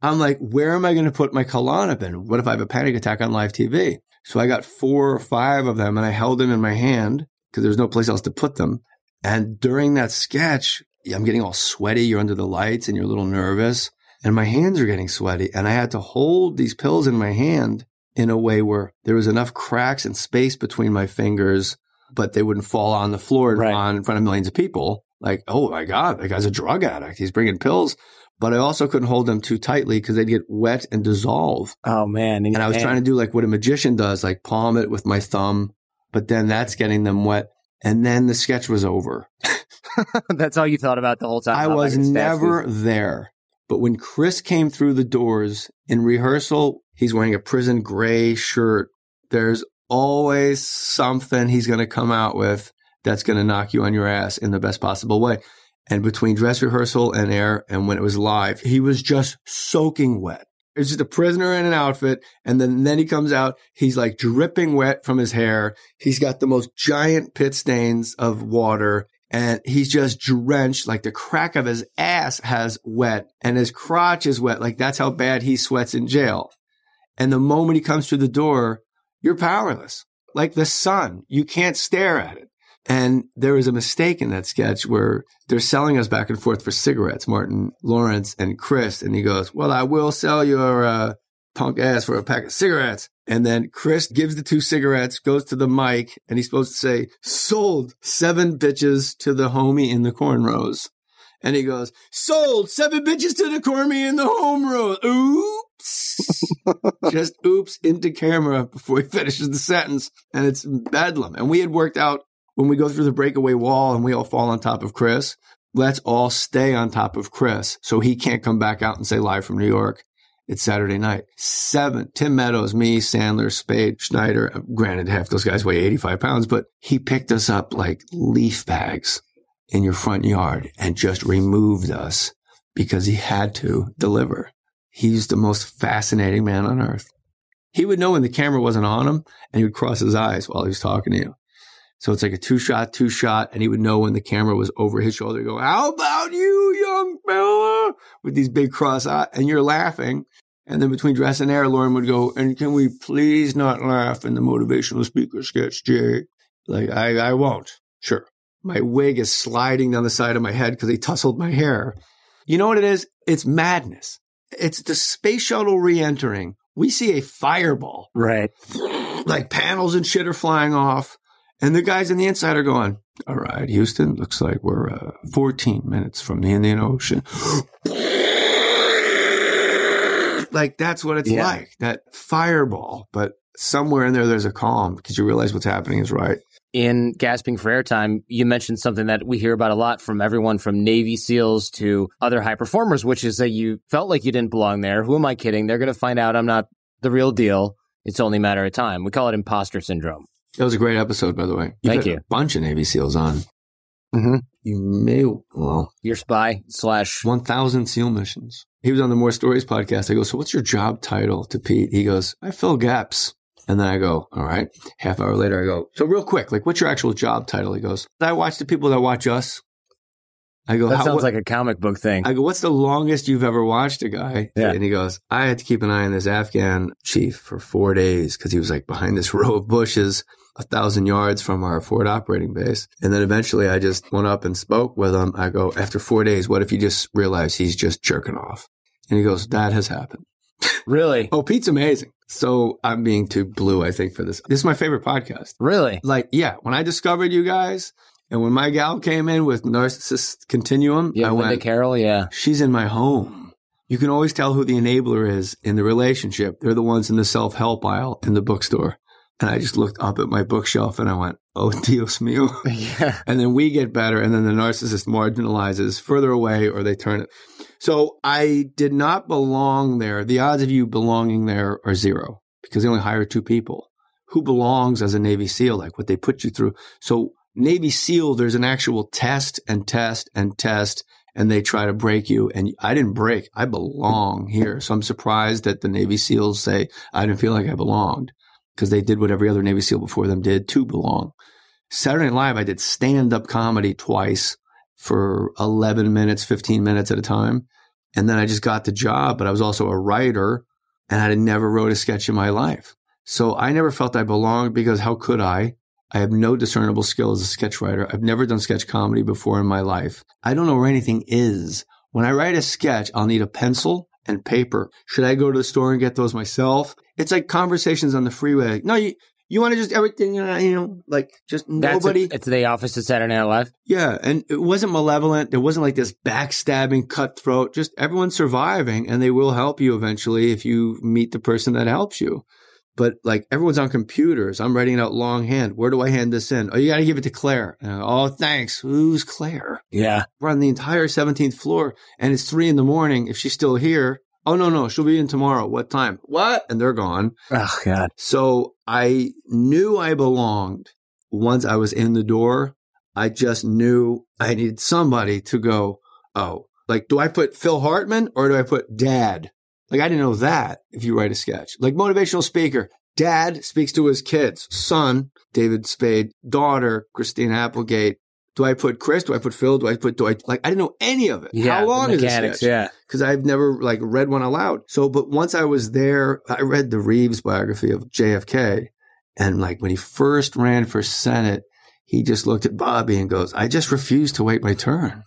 I'm like, where am I going to put my Klonopin? What if I have a panic attack on live TV? So I got 4 or 5 of them and I held them in my hand because there was no place else to put them. And during that sketch, I'm getting all sweaty. You're under the lights and you're a little nervous and my hands are getting sweaty. And I had to hold these pills in my hand in a way where there was enough cracks and space between my fingers, but they wouldn't fall on the floor in front of millions of people. Like, oh my God, that guy's a drug addict. He's bringing pills. But I also couldn't hold them too tightly because they'd get wet and dissolve. Oh, man. And I was trying to do like what a magician does, like palm it with my thumb. But then that's getting them wet. And then the sketch was over. That's all you thought about the whole time? I was never there. But when Chris came through the doors in rehearsal, he's wearing a prison gray shirt. There's always something he's going to come out with that's going to knock you on your ass in the best possible way. And between dress rehearsal and air and when it was live, he was just soaking wet. It's just a prisoner in an outfit. And then he comes out. He's like dripping wet from his hair. He's got the most giant pit stains of water. And he's just drenched, like the crack of his ass has wet and his crotch is wet. Like that's how bad he sweats in jail. And the moment he comes through the door, you're powerless. Like the sun, you can't stare at it. And there was a mistake in that sketch where they're selling us back and forth for cigarettes, Martin Lawrence and Chris. And he goes, well, I will sell your punk ass for a pack of cigarettes. And then Chris gives the 2 cigarettes, goes to the mic, and he's supposed to say, sold 7 bitches to the homie in the cornrows. And he goes, sold 7 bitches to the cornie in the home rows. Oops. Just oops into camera before he finishes the sentence. And it's bedlam. And we had worked out, when we go through the breakaway wall and we all fall on top of Chris, let's all stay on top of Chris so he can't come back out and say live from New York. It's Saturday night. 7, Tim Meadows, me, Sandler, Spade, Schneider. Granted, half those guys weigh 85 pounds, but he picked us up like leaf bags in your front yard and just removed us because he had to deliver. He's the most fascinating man on earth. He would know when the camera wasn't on him and he would cross his eyes while he was talking to you. So it's like a 2-shot, and he would know when the camera was over his shoulder, go, how about you, young fella? With these big cross eyes, and you're laughing. And then between dress and air, Lauren would go, and can we please not laugh in the motivational speaker sketch, Jay? Like, I won't. Sure. My wig is sliding down the side of my head because he tussled my hair. You know what it is? It's madness. It's the space shuttle re-entering. We see a fireball. Right. Like panels and shit are flying off. And the guys on the inside are going, all right, Houston, looks like we're 14 minutes from the Indian Ocean. Like, that's what it's like, that fireball. But somewhere in there's a calm because you realize what's happening is right. In Gasping for Airtime, you mentioned something that we hear about a lot from everyone from Navy SEALs to other high performers, which is that you felt like you didn't belong there. Who am I kidding? They're going to find out I'm not the real deal. It's only a matter of time. We call it imposter syndrome. That was a great episode, by the way. Thank you. A bunch of Navy SEALs on. Mm-hmm. You may, your spy / 1,000 SEAL missions. He was on the More Stories podcast. I go, so what's your job title to Pete? He goes, I fill gaps. And then I go, all right. Half hour later, I go, so real quick, like, what's your actual job title? He goes, I watch the people that watch us. I go, that sounds like a comic book thing. I go, what's the longest you've ever watched a guy? Yeah. And he goes, I had to keep an eye on this Afghan chief for 4 days because he was like behind this row of bushes 1,000 yards from our forward operating base. And then eventually I just went up and spoke with him. I go, after 4 days, what if you just realize he's just jerking off? And he goes, that has happened. Really? Oh, Pete's amazing. So I'm being too blue, I think, for this. This is my favorite podcast. Really? Like, yeah, when I discovered you guys and when my gal came in with Narcissist Continuum, I went, Linda Carroll, she's in my home. You can always tell who the enabler is in the relationship. They're the ones in the self-help aisle in the bookstore. And I just looked up at my bookshelf and I went, oh, Dios mío. Yeah. And then we get better. And then the narcissist marginalizes further away or they turn it. So I did not belong there. The odds of you belonging there are 0 because they only hire 2 people. Who belongs as a Navy SEAL, like what they put you through. So Navy SEAL, there's an actual test and test and test. And they try to break you. And I didn't break. I belong here. So I'm surprised that the Navy SEALs say, I didn't feel like I belonged. Because they did what every other Navy SEAL before them did to belong. Saturday Night Live, I did stand-up comedy twice for 11 minutes, 15 minutes at a time. And then I just got the job, but I was also a writer and I had never wrote a sketch in my life. So I never felt I belonged because how could I? I have no discernible skill as a sketch writer. I've never done sketch comedy before in my life. I don't know where anything is. When I write a sketch, I'll need a pencil and paper. Should I go to the store and get those myself? It's like conversations on the freeway. No, you want to just everything, like just nobody. It's the office of Saturday Night Live. Yeah. And it wasn't malevolent. It wasn't like this backstabbing, cutthroat, just everyone's surviving and they will help you eventually if you meet the person that helps you. But like everyone's on computers. I'm writing it out longhand. Where do I hand this in? Oh, you got to give it to Claire. Oh, thanks. Who's Claire? Yeah. We're on the entire 17th floor and it's 3 a.m. If she's still here. Oh, no. She'll be in tomorrow. What time? What? And they're gone. Oh, God. So I knew I belonged once I was in the door. I just knew I needed somebody to go, oh, like, do I put Phil Hartman or do I put Dad? Like, I didn't know that if you write a sketch. Like, motivational speaker. Dad speaks to his kids. Son, David Spade. Daughter, Christine Applegate. Do I put Chris? Do I put Phil? I didn't know any of it. Yeah, how long is a sketch? Yeah. Because I've never like read one aloud. So, but once I was there, I read the Reeves biography of JFK. And like when he first ran for Senate, he just looked at Bobby and goes, I just refuse to wait my turn.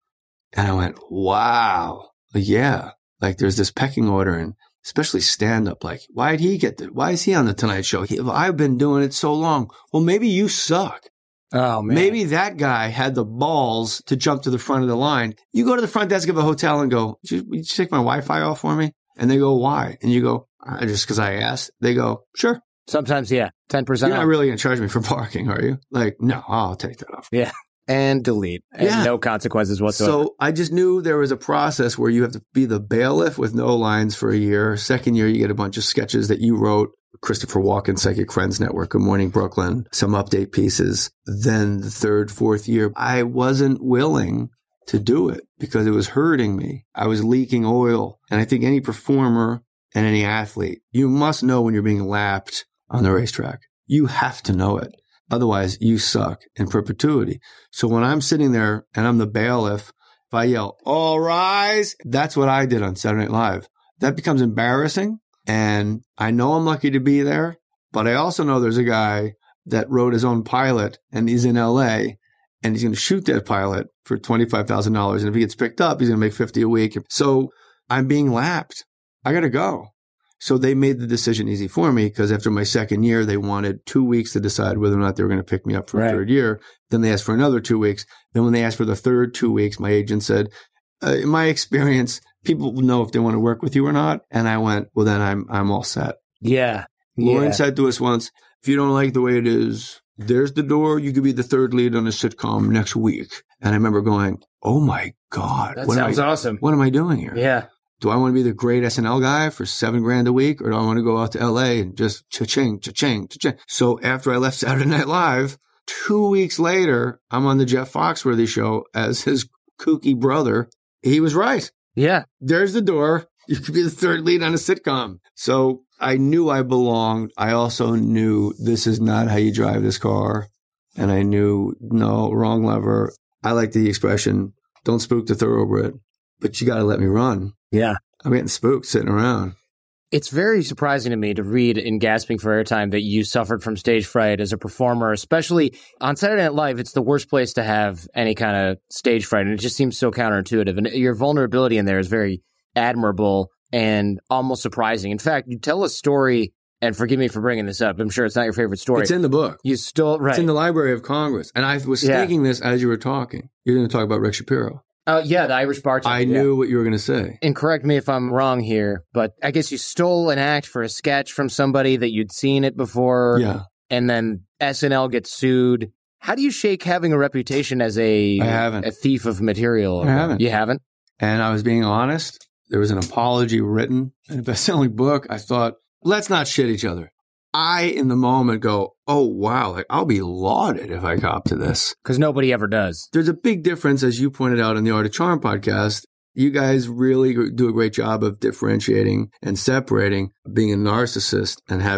And I went, wow. Yeah. Like there's this pecking order and especially stand up. Like, why did he get why is he on the Tonight Show? I've been doing it so long. Well, maybe you suck. Oh, man. Maybe that guy had the balls to jump to the front of the line. You go to the front desk of a hotel and go, would you take my Wi-Fi off for me? And they go, why? And you go, just because I asked. They go, sure. Sometimes, yeah. 10% You're off. not really going to charge me for parking, are you? Like, no, I'll take that off. Yeah. And delete. And no consequences whatsoever. So I just knew there was a process where you have to be the bailiff with no lines for a year. Second year, you get a bunch of sketches that you wrote. Christopher Walken, Psychic Friends Network, Good Morning Brooklyn, some update pieces. Then the third, fourth year, I wasn't willing to do it because it was hurting me. I was leaking oil. And I think any performer and any athlete, you must know when you're being lapped on the racetrack. You have to know it. Otherwise, you suck in perpetuity. So when I'm sitting there and I'm the bailiff, if I yell, all rise, that's what I did on Saturday Night Live. That becomes embarrassing. And I know I'm lucky to be there, but I also know there's a guy that wrote his own pilot and he's in LA and he's going to shoot that pilot for $25,000. And if he gets picked up, he's going to make $50 a week. So I'm being lapped. I got to go. So they made the decision easy for me because after my second year, they wanted 2 weeks to decide whether or not they were going to pick me up for a third year. Then they asked for another 2 weeks. Then when they asked for the third 2 weeks, my agent said, in my experience, people know if they want to work with you or not. And I went, well, then I'm all set. Yeah. Lauren said to us once, if you don't like the way it is, there's the door. You could be the third lead on a sitcom next week. And I remember going, oh my God. That sounds awesome. What am I doing here? Yeah. Do I want to be the great SNL guy for $7,000 a week? Or do I want to go out to LA and just cha-ching, cha-ching, cha-ching? So after I left Saturday Night Live, 2 weeks later, I'm on the Jeff Foxworthy show as his kooky brother. He was right. Yeah. There's the door. You could be the third lead on a sitcom. So I knew I belonged. I also knew this is not how you drive this car. And I knew, no, wrong lever. I like the expression, don't spook the thoroughbred, but you got to let me run. Yeah. I'm getting spooked sitting around. It's very surprising to me to read in Gasping for Airtime that you suffered from stage fright as a performer, especially on Saturday Night Live. It's the worst place to have any kind of stage fright, and it just seems so counterintuitive. And your vulnerability in there is very admirable and almost surprising. In fact, you tell a story, and forgive me for bringing this up. I'm sure it's not your favorite story. It's in the book. You still, right. It's in the Library of Congress. And I was thinking this as you were talking. You're going to talk about Rick Shapiro. Yeah, the Irish bartender. I knew what you were going to say. And correct me if I'm wrong here, but I guess you stole an act for a sketch from somebody that you'd seen it before. Yeah. And then SNL gets sued. How do you shake having a reputation as a thief of material? I haven't. You haven't? And I was being honest. There was an apology written in a best-selling book. I thought, let's not shit each other. I, in the moment, go, oh, wow, like I'll be lauded if I cop to this. Because nobody ever does. There's a big difference, as you pointed out in the Art of Charm podcast. You guys really do a great job of differentiating and separating being a narcissist and having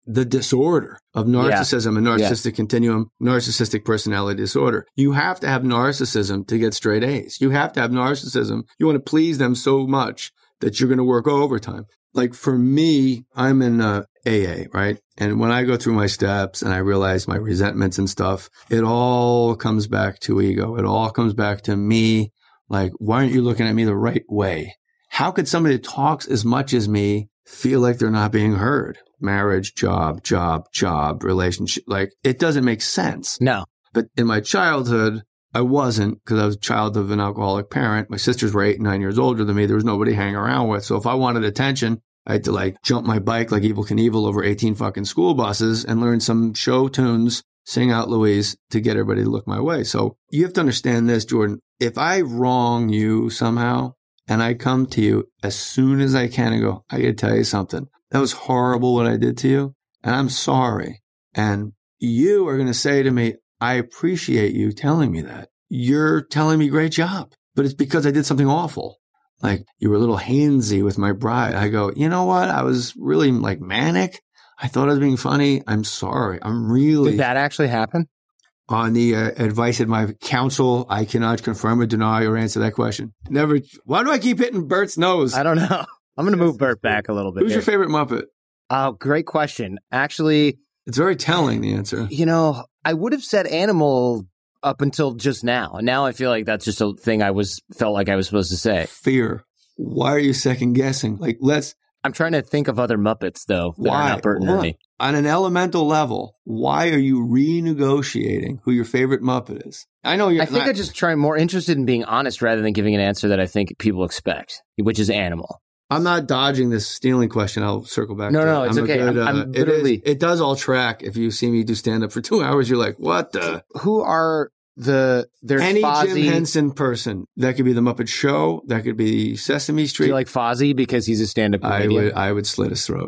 the disorder of narcissism and narcissistic continuum, narcissistic personality disorder. You have to have narcissism to get straight A's. You have to have narcissism. You want to please them so much that you're going to work overtime. Like for me, I'm in AA, right? And when I go through my steps and I realize my resentments and stuff, it all comes back to ego. It all comes back to me. Like, why aren't you looking at me the right way? How could somebody that talks as much as me feel like they're not being heard? Marriage, job, relationship. Like, it doesn't make sense. No. But in my childhood, I wasn't, because I was a child of an alcoholic parent. My sisters were 8 and 9 years older than me. There was nobody hanging around with. So if I wanted attention, I had to like jump my bike like Evel Knievel over 18 fucking school buses and learn some show tunes, sing out Louise to get everybody to look my way. So you have to understand this, Jordan. If I wrong you somehow and I come to you as soon as I can and go, I got to tell you something. That was horrible what I did to you. And I'm sorry. And you are going to say to me, I appreciate you telling me that. You're telling me great job, but it's because I did something awful. Like you were a little handsy with my bride. I go, you know what? I was really like manic. I thought I was being funny. I'm sorry. I'm really. Did that actually happen? On the advice of my counsel, I cannot confirm or deny or answer that question. Never. Why do I keep hitting Bert's nose? I don't know. I'm going to move Bert back a little bit. Who's your favorite Muppet? Oh, great question. Actually, it's very telling, the answer. You know, I would have said Animal up until just now. And now I feel like that's just a thing felt like I was supposed to say. Fear. Why are you second guessing? Like, I'm trying to think of other Muppets, though, that are not Bert and Ernie. On an elemental level, why are you renegotiating who your favorite Muppet is? I know I think I just try more interested in being honest rather than giving an answer that I think people expect, which is Animal. I'm not dodging this stealing question. I'll circle back. No, it's okay. I'm literally. It does all track. If you see me do stand up for 2 hours, you're like, what the? Who are there's any Fozzie. Jim Henson person? That could be the Muppet Show. That could be Sesame Street. Do you like Fozzie because he's a stand-up comedian? I would slit his throat.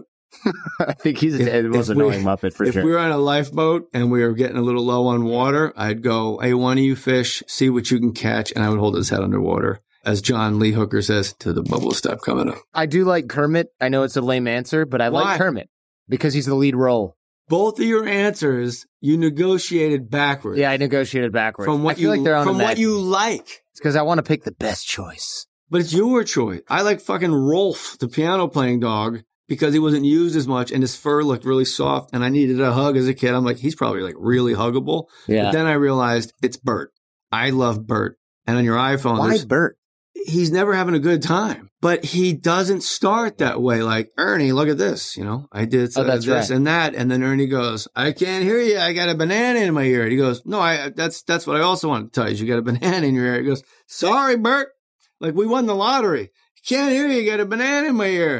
I think he's the most annoying Muppet for sure. If we were on a lifeboat and we were getting a little low on water, I'd go, hey, one of you fish, see what you can catch, and I would hold his head underwater. As John Lee Hooker says, to the bubbles stop coming up. I do like Kermit. I know it's a lame answer, but I like Kermit because he's the lead role. Both of your answers, you negotiated backwards. Yeah, I negotiated backwards. From what you like. It's because I want to pick the best choice. But it's your choice. I like fucking Rolf, the piano playing dog, because he wasn't used as much and his fur looked really soft and I needed a hug as a kid. I'm like, he's probably like really huggable. Yeah. But then I realized it's Bert. I love Bert. And on your iPhone, why Bert? He's never having a good time, but he doesn't start that way. Like, Ernie, look at this. You know, I did this right. And that. And then Ernie goes, I can't hear you. I got a banana in my ear. And he goes, no, that's what I also want to tell you. You got a banana in your ear. He goes, sorry, Bert. Like, we won the lottery. Can't hear you. Got a banana in my ear.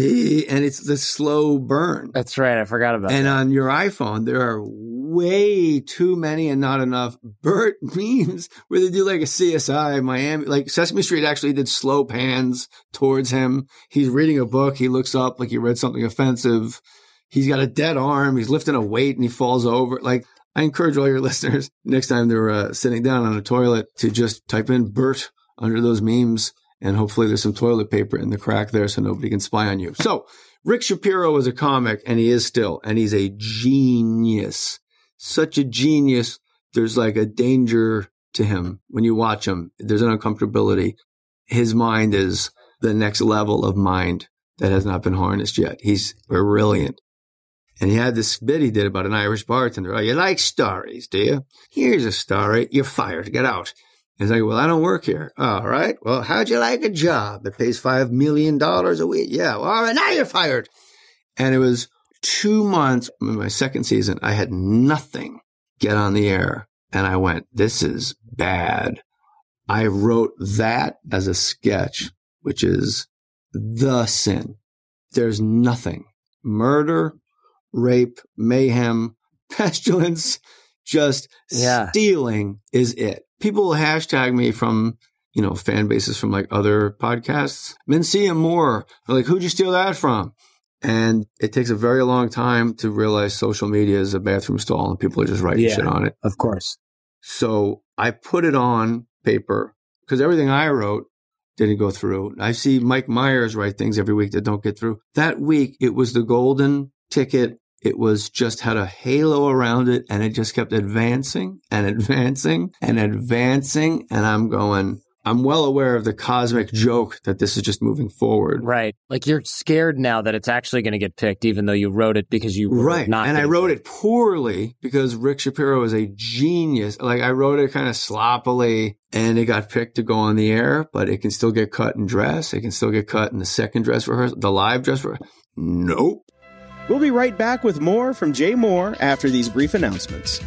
And it's the slow burn. That's right. I forgot about that. And on your iPhone, there are way too many and not enough Bert memes where they do like a CSI Miami. Like Sesame Street actually did slow pans towards him. He's reading a book. He looks up like he read something offensive. He's got a dead arm. He's lifting a weight and he falls over. Like, I encourage all your listeners next time they're sitting down on a toilet to just type in Bert under those memes. And hopefully there's some toilet paper in the crack there so nobody can spy on you. So Rick Shapiro was a comic, and he is still, and he's a genius. Such a genius. There's like a danger to him when you watch him. There's an uncomfortability. His mind is the next level of mind that has not been harnessed yet. He's brilliant. And he had this bit he did about an Irish bartender. Oh, you like stories, do you? Here's a story. You're fired. Get out. He's like, well, I don't work here. All right. Well, how'd you like a job that pays $5 million a week? Yeah. Well, all right. Now you're fired. And it was 2 months in my second season. I had nothing get on the air. And I went, this is bad. I wrote that as a sketch, which is the sin. There's nothing. Murder, rape, mayhem, pestilence, just stealing is it. People will hashtag me from, fan bases from like other podcasts. Mencia Moore. They're like, who'd you steal that from? And it takes a very long time to realize social media is a bathroom stall and people are just writing shit on it. Of course. So I put it on paper because everything I wrote didn't go through. I see Mike Myers write things every week that don't get through. That week, it was the golden ticket It was just had a halo around it, and it just kept advancing and advancing and advancing. And I'm well aware of the cosmic joke that this is just moving forward. Right. Like you're scared now that it's actually going to get picked, even though you wrote it because you were not. And I wrote it poorly because Rick Shapiro is a genius. Like I wrote it kind of sloppily and it got picked to go on the air, but it can still get cut in dress. It can still get cut in the second dress rehearsal, the live dress rehearsal. Nope. We'll be right back with more from Jay Mohr after these brief announcements.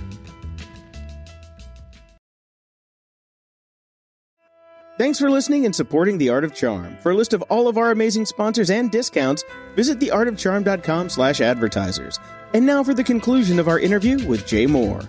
Thanks for listening and supporting The Art of Charm. For a list of all of our amazing sponsors and discounts, visit theartofcharm.com/advertisers. And now for the conclusion of our interview with Jay Mohr.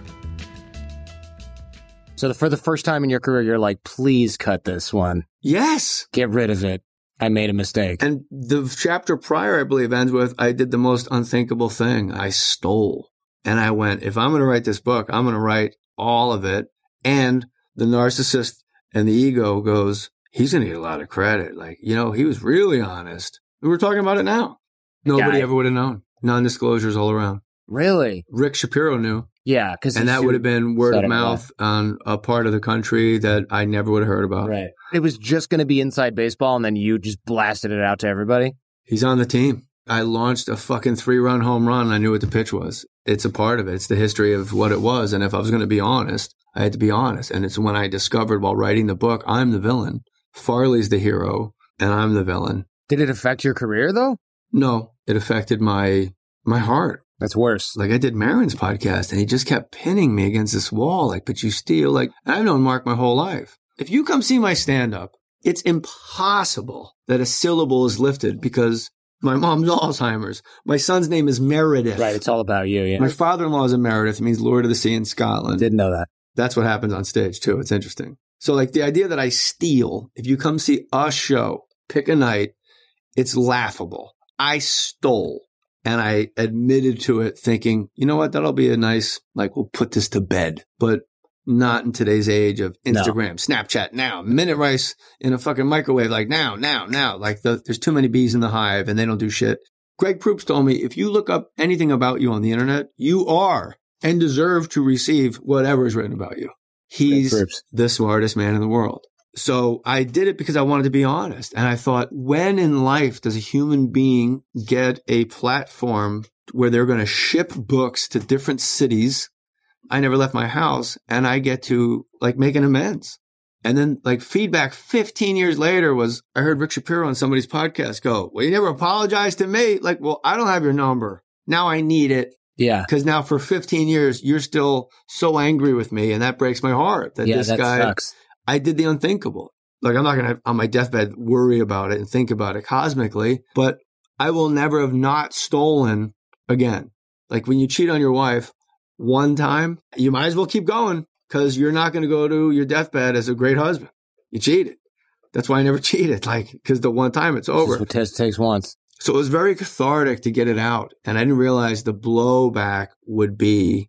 So for the first time in your career, you're like, please cut this one. Yes. Get rid of it. I made a mistake. And the chapter prior, I believe, ends with, I did the most unthinkable thing. I stole. And I went, if I'm going to write this book, I'm going to write all of it. And the narcissist and the ego goes, he's going to get a lot of credit. Like, he was really honest. We were talking about it now. Nobody ever would have known. Non-disclosures all around. Really? Rick Shapiro knew. Yeah. And that would have been word of mouth on a part of the country that I never would have heard about. Right. It was just going to be inside baseball, and then you just blasted it out to everybody? He's on the team. I launched a fucking 3-run home run. And I knew what the pitch was. It's a part of it. It's the history of what it was. And if I was going to be honest, I had to be honest. And it's when I discovered while writing the book, I'm the villain. Farley's the hero, and I'm the villain. Did it affect your career, though? No, it affected my heart. That's worse. Like I did Maron's podcast, and he just kept pinning me against this wall. Like, but you steal. Like, I've known Mark my whole life. If you come see my stand-up, it's impossible that a syllable is lifted because my mom's Alzheimer's. My son's name is Meredith. Right, it's all about you, yeah. My father-in-law is a Meredith. It means Lord of the Sea in Scotland. Didn't know that. That's what happens on stage, too. It's interesting. So, like, the idea that I steal, if you come see a show, pick a night, it's laughable. I stole. And I admitted to it thinking, you know what, that'll be a nice, like, we'll put this to bed. But not in today's age of Instagram, Snapchat now, minute rice in a fucking microwave, like now. Like there's too many bees in the hive and they don't do shit. Greg Proops told me, if you look up anything about you on the internet, you are and deserve to receive whatever is written about you. He's the smartest man in the world. So I did it because I wanted to be honest. And I thought, when in life does a human being get a platform where they're going to ship books to different cities? I never left my house, and I get to like make an amends. And then like feedback 15 years later was, I heard Rick Shapiro on somebody's podcast go, well, you never apologized to me. Like, well, I don't have your number. Now I need it. Yeah. Because now for 15 years, you're still so angry with me. And that breaks my heart that this guy, sucks. I did the unthinkable. Like, I'm not going to, on my deathbed, worry about it and think about it cosmically, but I will never have not stolen again. Like when you cheat on your wife one time, you might as well keep going because you're not going to go to your deathbed as a great husband. You cheated. That's why I never cheated. Like, because the one time it's over. This is what takes once. So it was very cathartic to get it out. And I didn't realize the blowback would be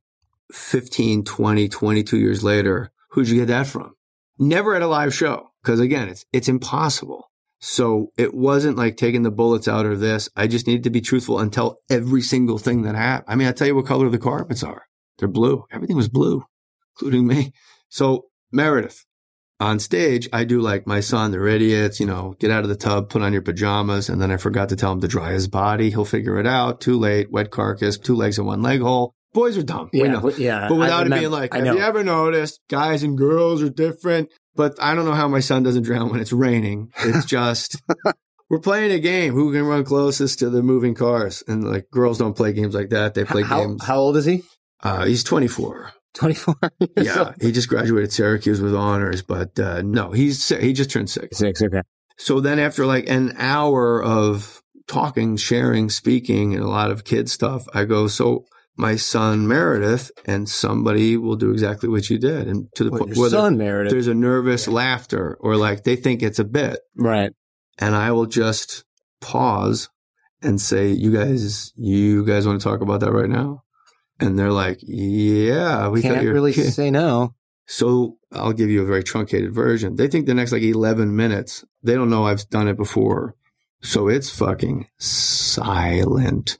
15, 20, 22 years later. Who'd you get that from? Never at a live show. Because again, it's impossible. So it wasn't like taking the bullets out of this. I just needed to be truthful and tell every single thing that happened. I mean, I tell you what color the carpets are. They're blue. Everything was blue, including me. So Meredith, on stage, I do like my son, they're idiots, get out of the tub, put on your pajamas. And then I forgot to tell him to dry his body. He'll figure it out. Too late. Wet carcass, 2 legs in 1 leg hole. Boys are dumb. Yeah, we know. Yeah, but without it being like, have you ever noticed guys and girls are different? But I don't know how my son doesn't drown when it's raining. It's just, we're playing a game. Who can run closest to the moving cars? And like girls don't play games like that. They play games. How old is he? He's 24. 24? Yeah. He just graduated Syracuse with honors, but no, he just turned 6. 6, okay. So then after like an hour of talking, sharing, speaking, and a lot of kid stuff, I go, so my son Meredith, and somebody will do exactly what you did. And to the point where there's a nervous laughter or like they think it's a bit. Right. And I will just pause and say, you guys want to talk about that right now? And they're like, yeah, we can't really say no. So I'll give you a very truncated version. They think the next like 11 minutes, they don't know I've done it before. So it's fucking silent.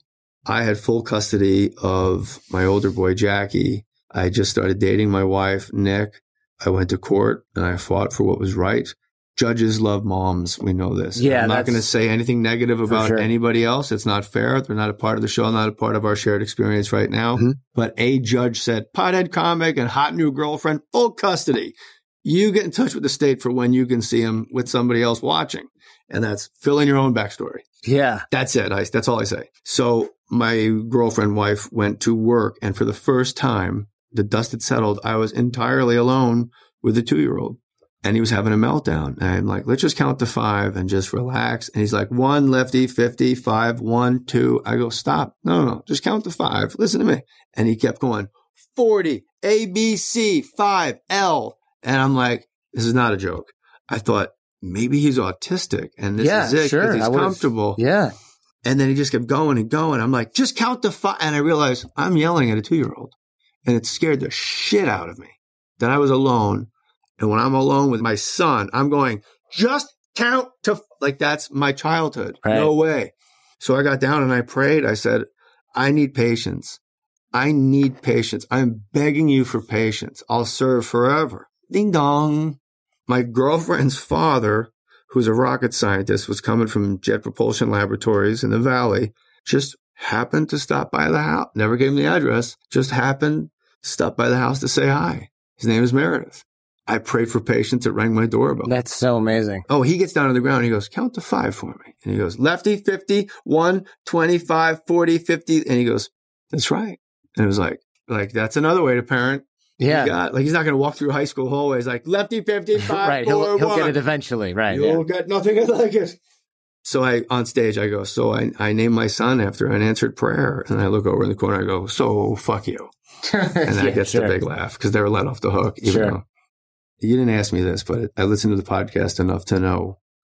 I had full custody of my older boy, Jackie. I just started dating my wife, Nick. I went to court and I fought for what was right. Judges love moms. We know this. Yeah, I'm not going to say anything negative about anybody else. It's not fair. They're not a part of the show, not a part of our shared experience right now. Mm-hmm. But a judge said, pothead comic and hot new girlfriend, full custody. You get in touch with the state for when you can see him with somebody else watching. And that's fill in your own backstory. Yeah. That's it. That's all I say. So my girlfriend, wife went to work. And for the first time, the dust had settled. I was entirely alone with a 2-year-old. And he was having a meltdown. And I'm like, let's just count to 5 and just relax. And he's like, 1, lefty, 50, 5, 1, 2. I go, stop. No. Just count to 5. Listen to me. And he kept going, 40, A, B, C, 5, L. And I'm like, this is not a joke. I thought maybe he's autistic and this is it because he's comfortable. Yeah. And then he just kept going and going. I'm like, just count to 5. And I realized I'm yelling at a 2-year-old. And it scared the shit out of me that I was alone. And when I'm alone with my son, I'm going, just count to, like, that's my childhood. Right. No way. So I got down and I prayed. I said, I need patience. I need patience. I'm begging you for patience. I'll serve forever. Ding dong. My girlfriend's father, who's a rocket scientist, was coming from Jet Propulsion Laboratories in the Valley, just happened to stop by the house. Never gave him the address. Just happened to stop by the house to say hi. His name is Meredith. I prayed for patience. It rang my doorbell. That's so amazing. Oh, he gets down on the ground and he goes, count to 5 for me. And he goes, lefty, 50, 1, 25, 40, 50. And he goes, that's right. And it was like, that's another way to parent. Yeah. He's not going to walk through high school hallways like lefty, 50, 5, right. 4, He'll 1. get it eventually. Right. You'll get nothing like it. So on stage, I go, so I named my son after an answered prayer. And I look over in the corner, I go, so fuck you. And that gets the big laugh because they were let off the hook. Even though you didn't ask me this, but I listened to the podcast enough to know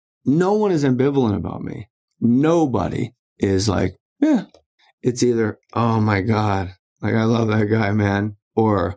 no one is ambivalent about me. Nobody is like, yeah. It's either, oh my God, like I love that guy, man. Or,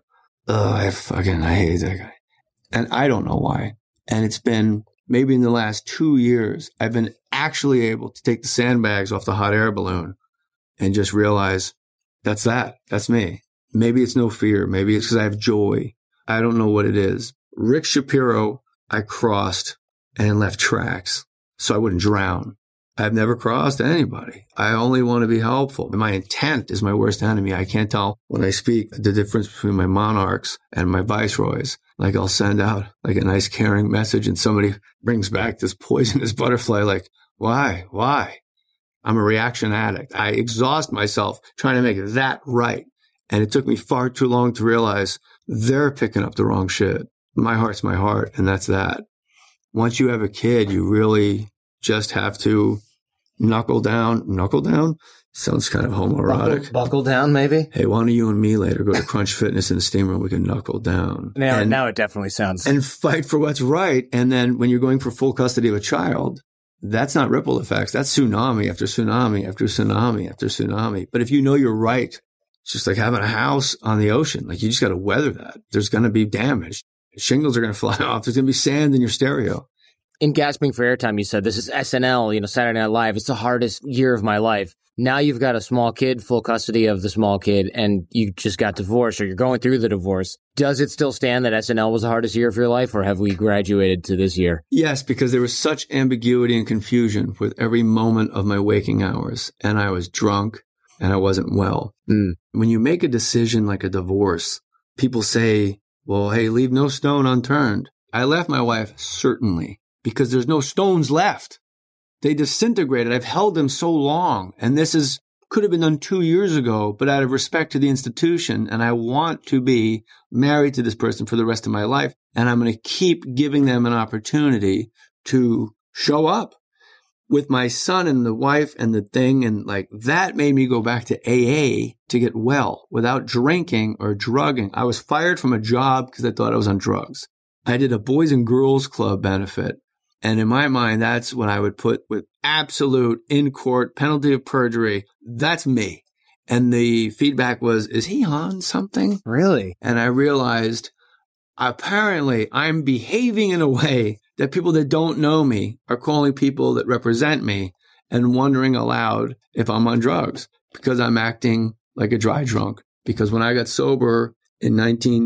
I hate that guy. And I don't know why. And it's been maybe in the last 2 years, I've been actually able to take the sandbags off the hot air balloon and just realize that's me. Maybe it's no fear. Maybe it's because I have joy. I don't know what it is. Rick Shapiro, I crossed and left tracks so I wouldn't drown. I've never crossed anybody. I only want to be helpful. My intent is my worst enemy. I can't tell when I speak the difference between my monarchs and my viceroys. Like I'll send out like a nice caring message and somebody brings back this poisonous butterfly. Like, why? I'm a reaction addict. I exhaust myself trying to make that right. And it took me far too long to realize they're picking up the wrong shit. My heart's my heart. And that's that. Once you have a kid, you really just have to knuckle down. Sounds kind of homoerotic. Buckle down, maybe? Hey, why don't you and me later go to Crunch Fitness in the steam room? We can knuckle down. Now it definitely sounds. And fight for what's right. And then when you're going for full custody of a child, that's not ripple effects. That's tsunami after tsunami after tsunami after tsunami. But if you know you're right, it's just like having a house on the ocean. Like you just got to weather that. There's going to be damage. Shingles are going to fly off. There's going to be sand in your stereo. In Gasping for Airtime, you said, this is SNL, Saturday Night Live. It's the hardest year of my life. Now you've got a small kid, full custody of the small kid, and you just got divorced or you're going through the divorce. Does it still stand that SNL was the hardest year of your life, or have we graduated to this year? Yes, because there was such ambiguity and confusion with every moment of my waking hours. And I was drunk and I wasn't well. When you make a decision like a divorce, people say, well, hey, leave no stone unturned. I left my wife, certainly, because there's no stones left. They disintegrated. I've held them so long. And this could have been done 2 years ago, but out of respect to the institution. And I want to be married to this person for the rest of my life. And I'm going to keep giving them an opportunity to show up with my son and the wife and the thing. And like that made me go back to AA to get well without drinking or drugging. I was fired from a job because I thought I was on drugs. I did a Boys and Girls Club benefit. And in my mind, that's what I would put with absolute in-court penalty of perjury. That's me. And the feedback was, is he on something? Really? And I realized, apparently, I'm behaving in a way that people that don't know me are calling people that represent me and wondering aloud if I'm on drugs. because I'm acting like a dry drunk. Because when I got sober in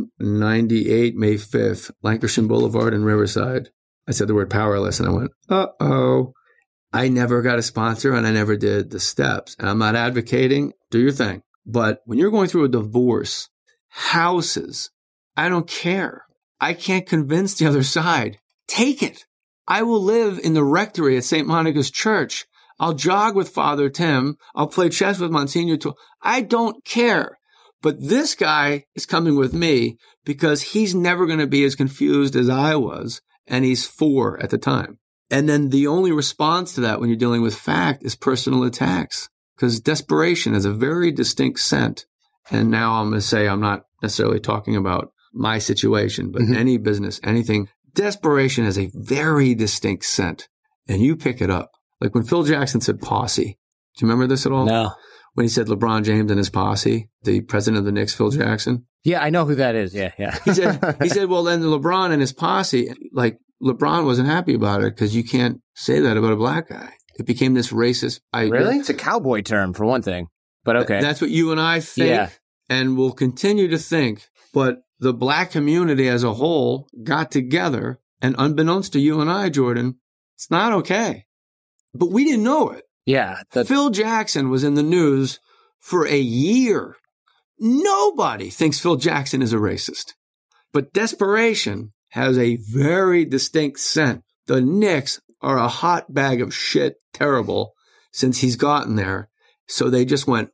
1998, May 5th, Lankershim Boulevard in Riverside, I said the word powerless and I went, uh-oh. I never got a sponsor and I never did the steps. And I'm not advocating, do your thing. But when you're going through a divorce, houses, I don't care. I can't convince the other side. Take it. I will live in the rectory at St. Monica's Church. I'll jog with Father Tim. I'll play chess with Monsignor. I don't care. But this guy is coming with me because he's never going to be as confused as I was. And he's 4 at the time. And then the only response to that when you're dealing with fact is personal attacks, because desperation is a very distinct scent. And now I'm going to say I'm not necessarily talking about my situation, but any business, anything. Desperation has a very distinct scent, and you pick it up. Like when Phil Jackson said posse. Do you remember this at all? No. When he said LeBron James and his posse, the president of the Knicks, Phil Jackson. Yeah, I know who that is. Yeah. He said, well, then LeBron and his posse, like LeBron wasn't happy about it because you can't say that about a black guy. It became this racist. Really? It's a cowboy term for one thing, but okay. That's what you and I think and will continue to think. But the black community as a whole got together, and unbeknownst to you and I, Jordan, it's not okay. But we didn't know it. Yeah. Phil Jackson was in the news for a year. Nobody thinks Phil Jackson is a racist. But desperation has a very distinct scent. The Knicks are a hot bag of shit, terrible, since he's gotten there. So they just went,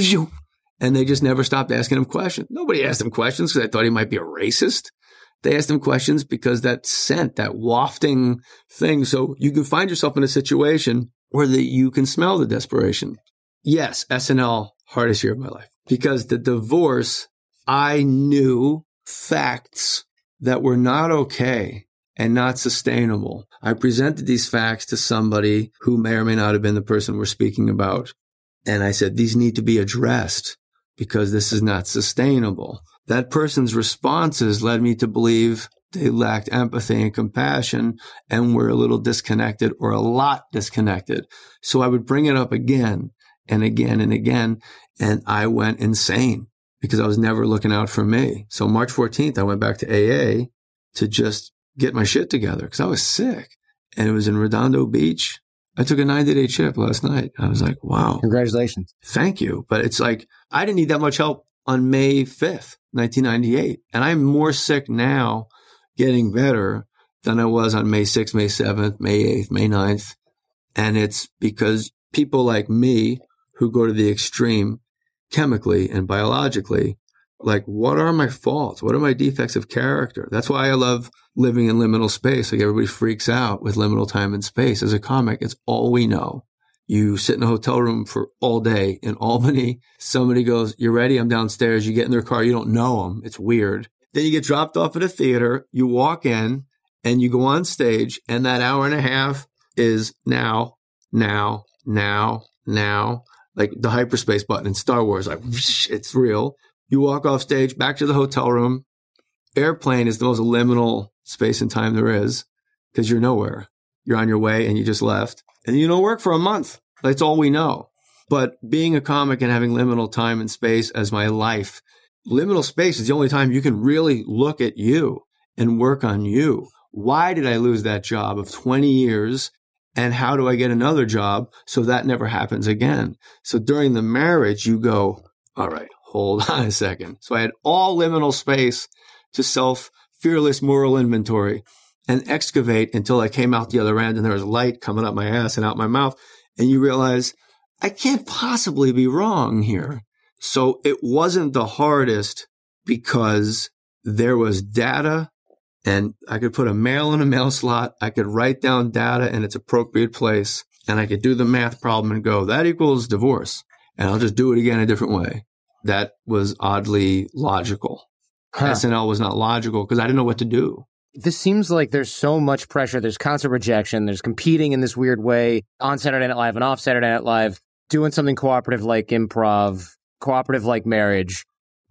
and they just never stopped asking him questions. Nobody asked him questions because I thought he might be a racist. They asked him questions because that scent, that wafting thing. So you can find yourself in a situation where you can smell the desperation. Yes, SNL, hardest year of my life. Because the divorce, I knew facts that were not okay and not sustainable. I presented these facts to somebody who may or may not have been the person we're speaking about. And I said, these need to be addressed because this is not sustainable. That person's responses led me to believe they lacked empathy and compassion and were a little disconnected or a lot disconnected. So I would bring it up again and again and again. And I went insane because I was never looking out for me. So March 14th, I went back to AA to just get my shit together because I was sick. And it was in Redondo Beach. I took a 90-day trip last night. I was like, wow. Congratulations. Thank you. But it's like, I didn't need that much help on May 5th, 1998. And I'm more sick now, getting better, than I was on May 6th, May 7th, May 8th, May 9th. And it's because people like me who go to the extreme chemically and biologically, like, what are my faults? What are my defects of character? That's why I love living in liminal space. Like everybody freaks out with liminal time and space. As a comic, it's all we know. You sit in a hotel room for all day in Albany. Somebody goes, "You're ready? I'm downstairs." You get in their car. You don't know them. It's weird. Then you get dropped off at a theater. You walk in and you go on stage. And that hour and a half is now. Like the hyperspace button in Star Wars. Like, it's real. You walk off stage, back to the hotel room. Airplane is the most liminal space and time there is because you're nowhere. You're on your way and you just left. And you don't work for a month. That's all we know. But being a comic and having liminal time and space as my life, liminal space is the only time you can really look at you and work on you. Why did I lose that job of 20 years? And how do I get another job so that never happens again? So during the marriage, you go, all right, hold on a second. So I had all liminal space to fearless moral inventory and excavate until I came out the other end and there was light coming up my ass and out my mouth. And you realize I can't possibly be wrong here. So it wasn't the hardest because there was data and I could put a mail in a mail slot. I could write down data in its appropriate place and I could do the math problem and go, that equals divorce. And I'll just do it again a different way. That was oddly logical. SNL was not logical because I didn't know what to do. This seems like there's so much pressure. There's constant rejection. There's competing in this weird way on Saturday Night Live and off Saturday Night Live, doing something cooperative like improv, cooperative like marriage.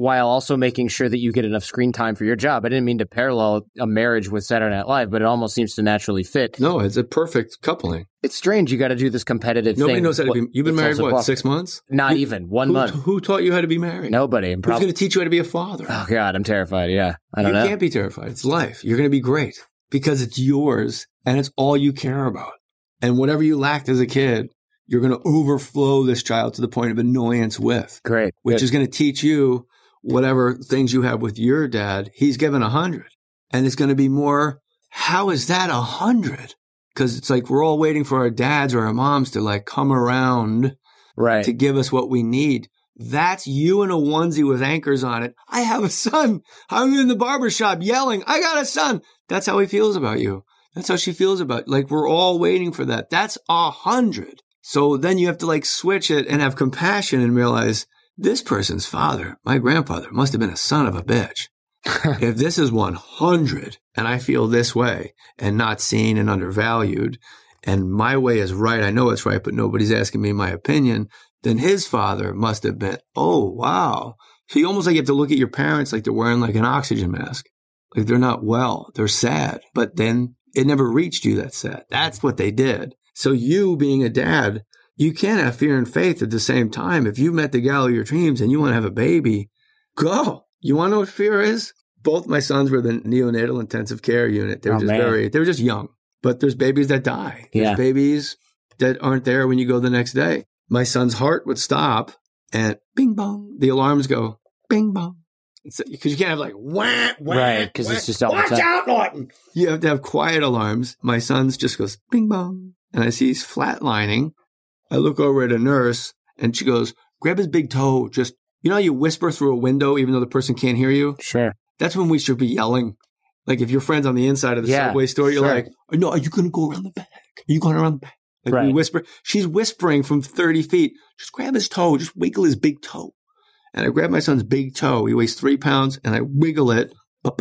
while also making sure that you get enough screen time for your job. I didn't mean to parallel a marriage with Saturday Night Live, but it almost seems to naturally fit. No, it's a perfect coupling. It's strange. You got to do this competitive Nobody thing. knows how to be. You've been married, what, 6 months? Not even. 1 month. Who taught you how to be married? Nobody. Who's going to teach you how to be a father? Oh, God, I'm terrified. Yeah. I don't know. You can't be terrified. It's life. You're going to be great because it's yours and it's all you care about. And whatever you lacked as a kid, you're going to overflow this child to the point of annoyance with. Great. Which is going to teach you whatever things you have with your dad. He's given 100. And it's going to be more, how is that 100? Because it's like we're all waiting for our dads or our moms to like come around to give us what we need. That's you in a onesie with anchors on it. I have a son. I'm in the barbershop yelling, I got a son. That's how he feels about you. That's how she feels about you. Like we're all waiting for that. That's 100. So then you have to like switch it and have compassion and realize this person's father, my grandfather, must have been a son of a bitch. If this is 100 and I feel this way and not seen and undervalued and my way is right, I know it's right, but nobody's asking me my opinion, then his father must have been, oh, wow. So you almost like you have to look at your parents like they're wearing like an oxygen mask. Like they're not well. They're sad. But then it never reached you that sad. That's what they did. So you being a dad, you can't have fear and faith at the same time. If you met the gal of your dreams and you want to have a baby, go. You want to know what fear is? Both my sons were the neonatal intensive care unit. They were they were just young. But there's babies that die. There's babies that aren't there when you go the next day. My son's heart would stop and bing bong. The alarms go bing bong. Because you can't have like wah, wah, right? Because it's just all watch the time. out, Norton. You have to have quiet alarms. My son's just goes bing bong, and I see he's flatlining. I look over at a nurse, and she goes, "Grab his big toe. Just you know, how you whisper through a window even though the person can't hear you. Sure. That's when we should be yelling. Like if your friend's on the inside of the subway store, you're like, "No, are you going to go around the back? Are you going around the back?" Like we whisper. She's whispering from 30 feet. Just grab his toe. Just wiggle his big toe. And I grab my son's big toe. He weighs 3 pounds, and I wiggle it.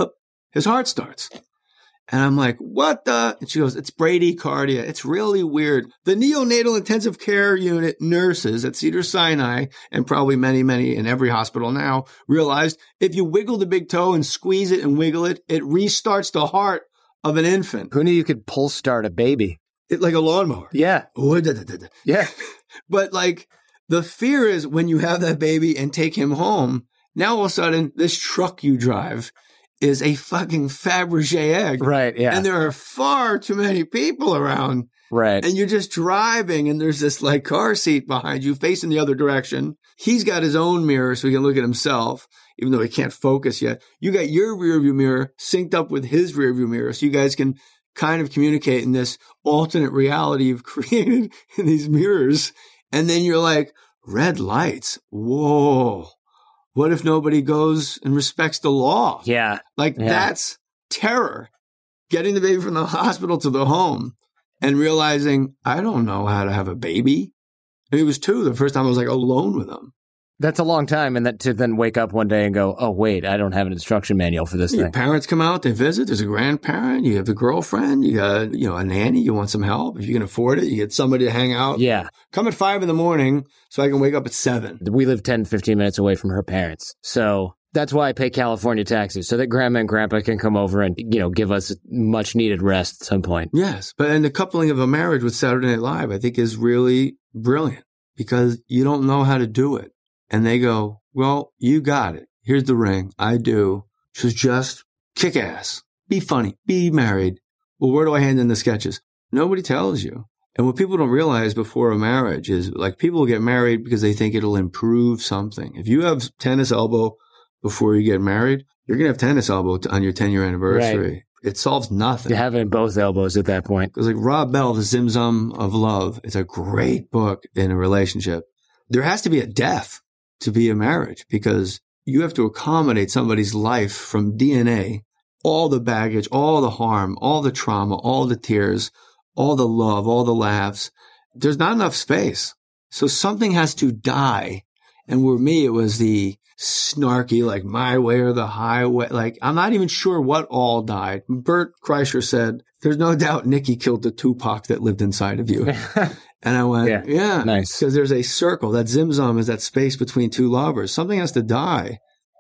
His heart starts. And I'm like, what the? And she goes, it's bradycardia. It's really weird. The neonatal intensive care unit nurses at Cedars-Sinai, and probably many, many in every hospital now, realized if you wiggle the big toe and squeeze it and wiggle it, it restarts the heart of an infant. Who knew you could pulse start a baby? Like a lawnmower. Yeah. Yeah. But like, the fear is when you have that baby and take him home, now all of a sudden, this truck you drive is a fucking Fabergé egg. Right, yeah. And there are far too many people around. Right. And you're just driving and there's this like car seat behind you facing the other direction. He's got his own mirror so he can look at himself, even though he can't focus yet. You got your rearview mirror synced up with his rearview mirror so you guys can kind of communicate in this alternate reality you've created in these mirrors. And then you're like, red lights. Whoa. What if nobody goes and respects the law? Yeah. That's terror. Getting the baby from the hospital to the home and realizing, I don't know how to have a baby. And he was 2 the first time I was like alone with him. That's a long time. And to then wake up one day and go, oh, wait, I don't have an instruction manual for this Your thing. parents come out, they visit. There's a grandparent. You have a girlfriend. You got, a nanny. You want some help. If you can afford it, you get somebody to hang out. Yeah. Come at 5 a.m. so I can wake up at 7. We live 10, 15 minutes away from her parents. So that's why I pay California taxes, so that grandma and grandpa can come over and, give us much needed rest at some point. Yes. And the coupling of a marriage with Saturday Night Live, I think, is really brilliant because you don't know how to do it. And they go, well, you got it. Here's the ring. I do. So just kick ass. Be funny. Be married. Well, where do I hand in the sketches? Nobody tells you. And what people don't realize before a marriage is like people get married because they think it'll improve something. If you have tennis elbow before you get married, you're going to have tennis elbow on your 10-year anniversary. Right. It solves nothing. You have it in both elbows at that point. Because like Rob Bell, The Zim Zum of Love, it's a great book in a relationship. There has to be a death to be a marriage because you have to accommodate somebody's life from DNA, all the baggage, all the harm, all the trauma, all the tears, all the love, all the laughs. There's not enough space. So something has to die. And for me, it was the snarky, like my way or the highway. Like, I'm not even sure what all died. Bert Kreischer said, there's no doubt Nikki killed the Tupac that lived inside of you. And I went, yeah, nice. Because there's a circle. That Zim Zum is that space between two lovers. Something has to die.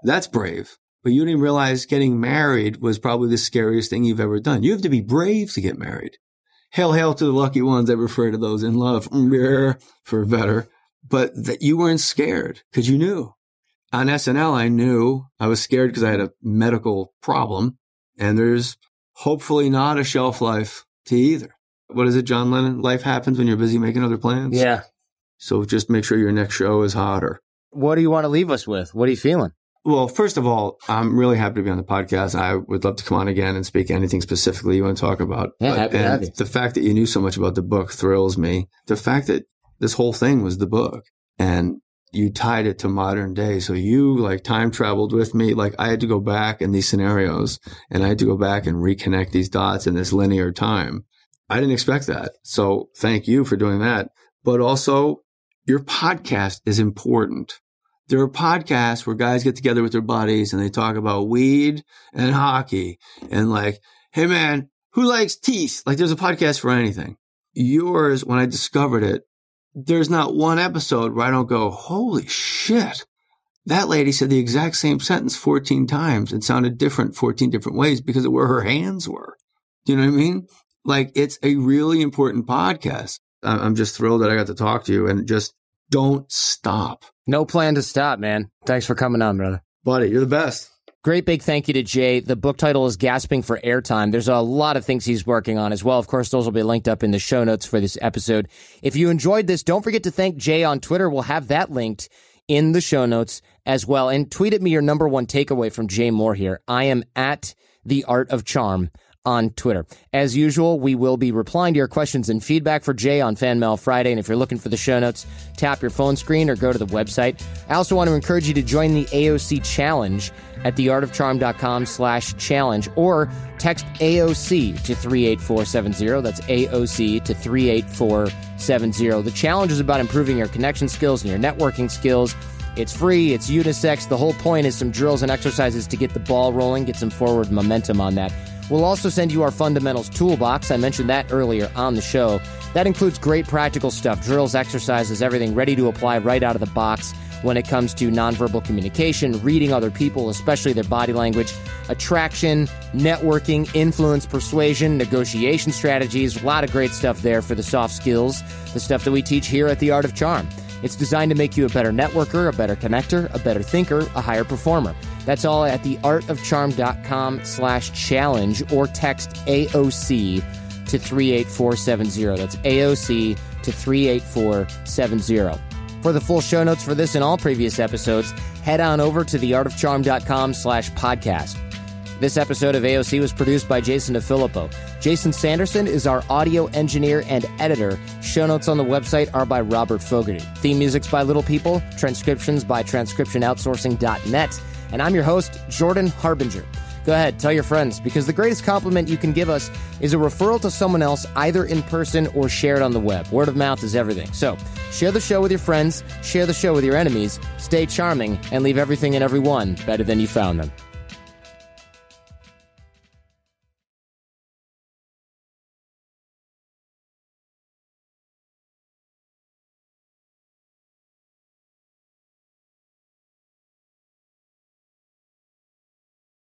That's brave. But you didn't realize getting married was probably the scariest thing you've ever done. You have to be brave to get married. Hail, hail to the lucky ones. I refer to those in love for better. But that you weren't scared because you knew. On SNL, I knew I was scared because I had a medical problem. And there's hopefully not a shelf life to either. What is it, John Lennon? Life happens when you're busy making other plans. Yeah. So just make sure your next show is hotter. What do you want to leave us with? What are you feeling? Well, first of all, I'm really happy to be on the podcast. I would love to come on again and speak anything specifically you want to talk about. Yeah, happy to have you. The fact that you knew so much about the book thrills me. The fact that this whole thing was the book and you tied it to modern day. So you like time traveled with me. Like I had to go back in these scenarios and I had to go back and reconnect these dots in this linear time. I didn't expect that. So thank you for doing that. But also your podcast is important. There are podcasts where guys get together with their buddies and they talk about weed and hockey and like, hey man, who likes teeth? Like there's a podcast for anything. Yours, when I discovered it, there's not one episode where I don't go, holy shit. That lady said the exact same sentence 14 times and sounded different 14 different ways because of where her hands were. Do you know what I mean? Like it's a really important podcast. I'm just thrilled that I got to talk to you and just don't stop. No plan to stop, man. Thanks for coming on, brother. Buddy, you're the best. Great big thank you to Jay. The book title is Gasping for Airtime. There's a lot of things he's working on as well. Of course, those will be linked up in the show notes for this episode. If you enjoyed this, don't forget to thank Jay on Twitter. We'll have that linked in the show notes as well. And tweet at me your number one takeaway from Jay Mohr here. I am at The Art of Charm on Twitter. As usual, we will be replying to your questions and feedback for Jay on Fan Mail Friday. And if you're looking for the show notes, tap your phone screen or go to the website. I also want to encourage you to join the AOC Challenge at theartofcharm.com/challenge or text AOC to 38470. That's AOC to 38470. The challenge is about improving your connection skills and your networking skills. It's free. It's unisex. The whole point is some drills and exercises to get the ball rolling, get some forward momentum on that. We'll also send you our fundamentals toolbox. I mentioned that earlier on the show. That includes great practical stuff, drills, exercises, everything ready to apply right out of the box when it comes to nonverbal communication, reading other people, especially their body language, attraction, networking, influence, persuasion, negotiation strategies. A lot of great stuff there for the soft skills, the stuff that we teach here at The Art of Charm. It's designed to make you a better networker, a better connector, a better thinker, a higher performer. That's all at theartofcharm.com/challenge or text AOC to 38470. That's AOC to 38470. For the full show notes for this and all previous episodes, head on over to theartofcharm.com/podcast. This episode of AOC was produced by Jason DeFilippo. Jason Sanderson is our audio engineer and editor. Show notes on the website are by Robert Fogarty. Theme music's by Little People. Transcriptions by transcriptionoutsourcing.net. And I'm your host, Jordan Harbinger. Go ahead, tell your friends, because the greatest compliment you can give us is a referral to someone else, either in person or shared on the web. Word of mouth is everything. So share the show with your friends, share the show with your enemies, stay charming, and leave everything and everyone better than you found them.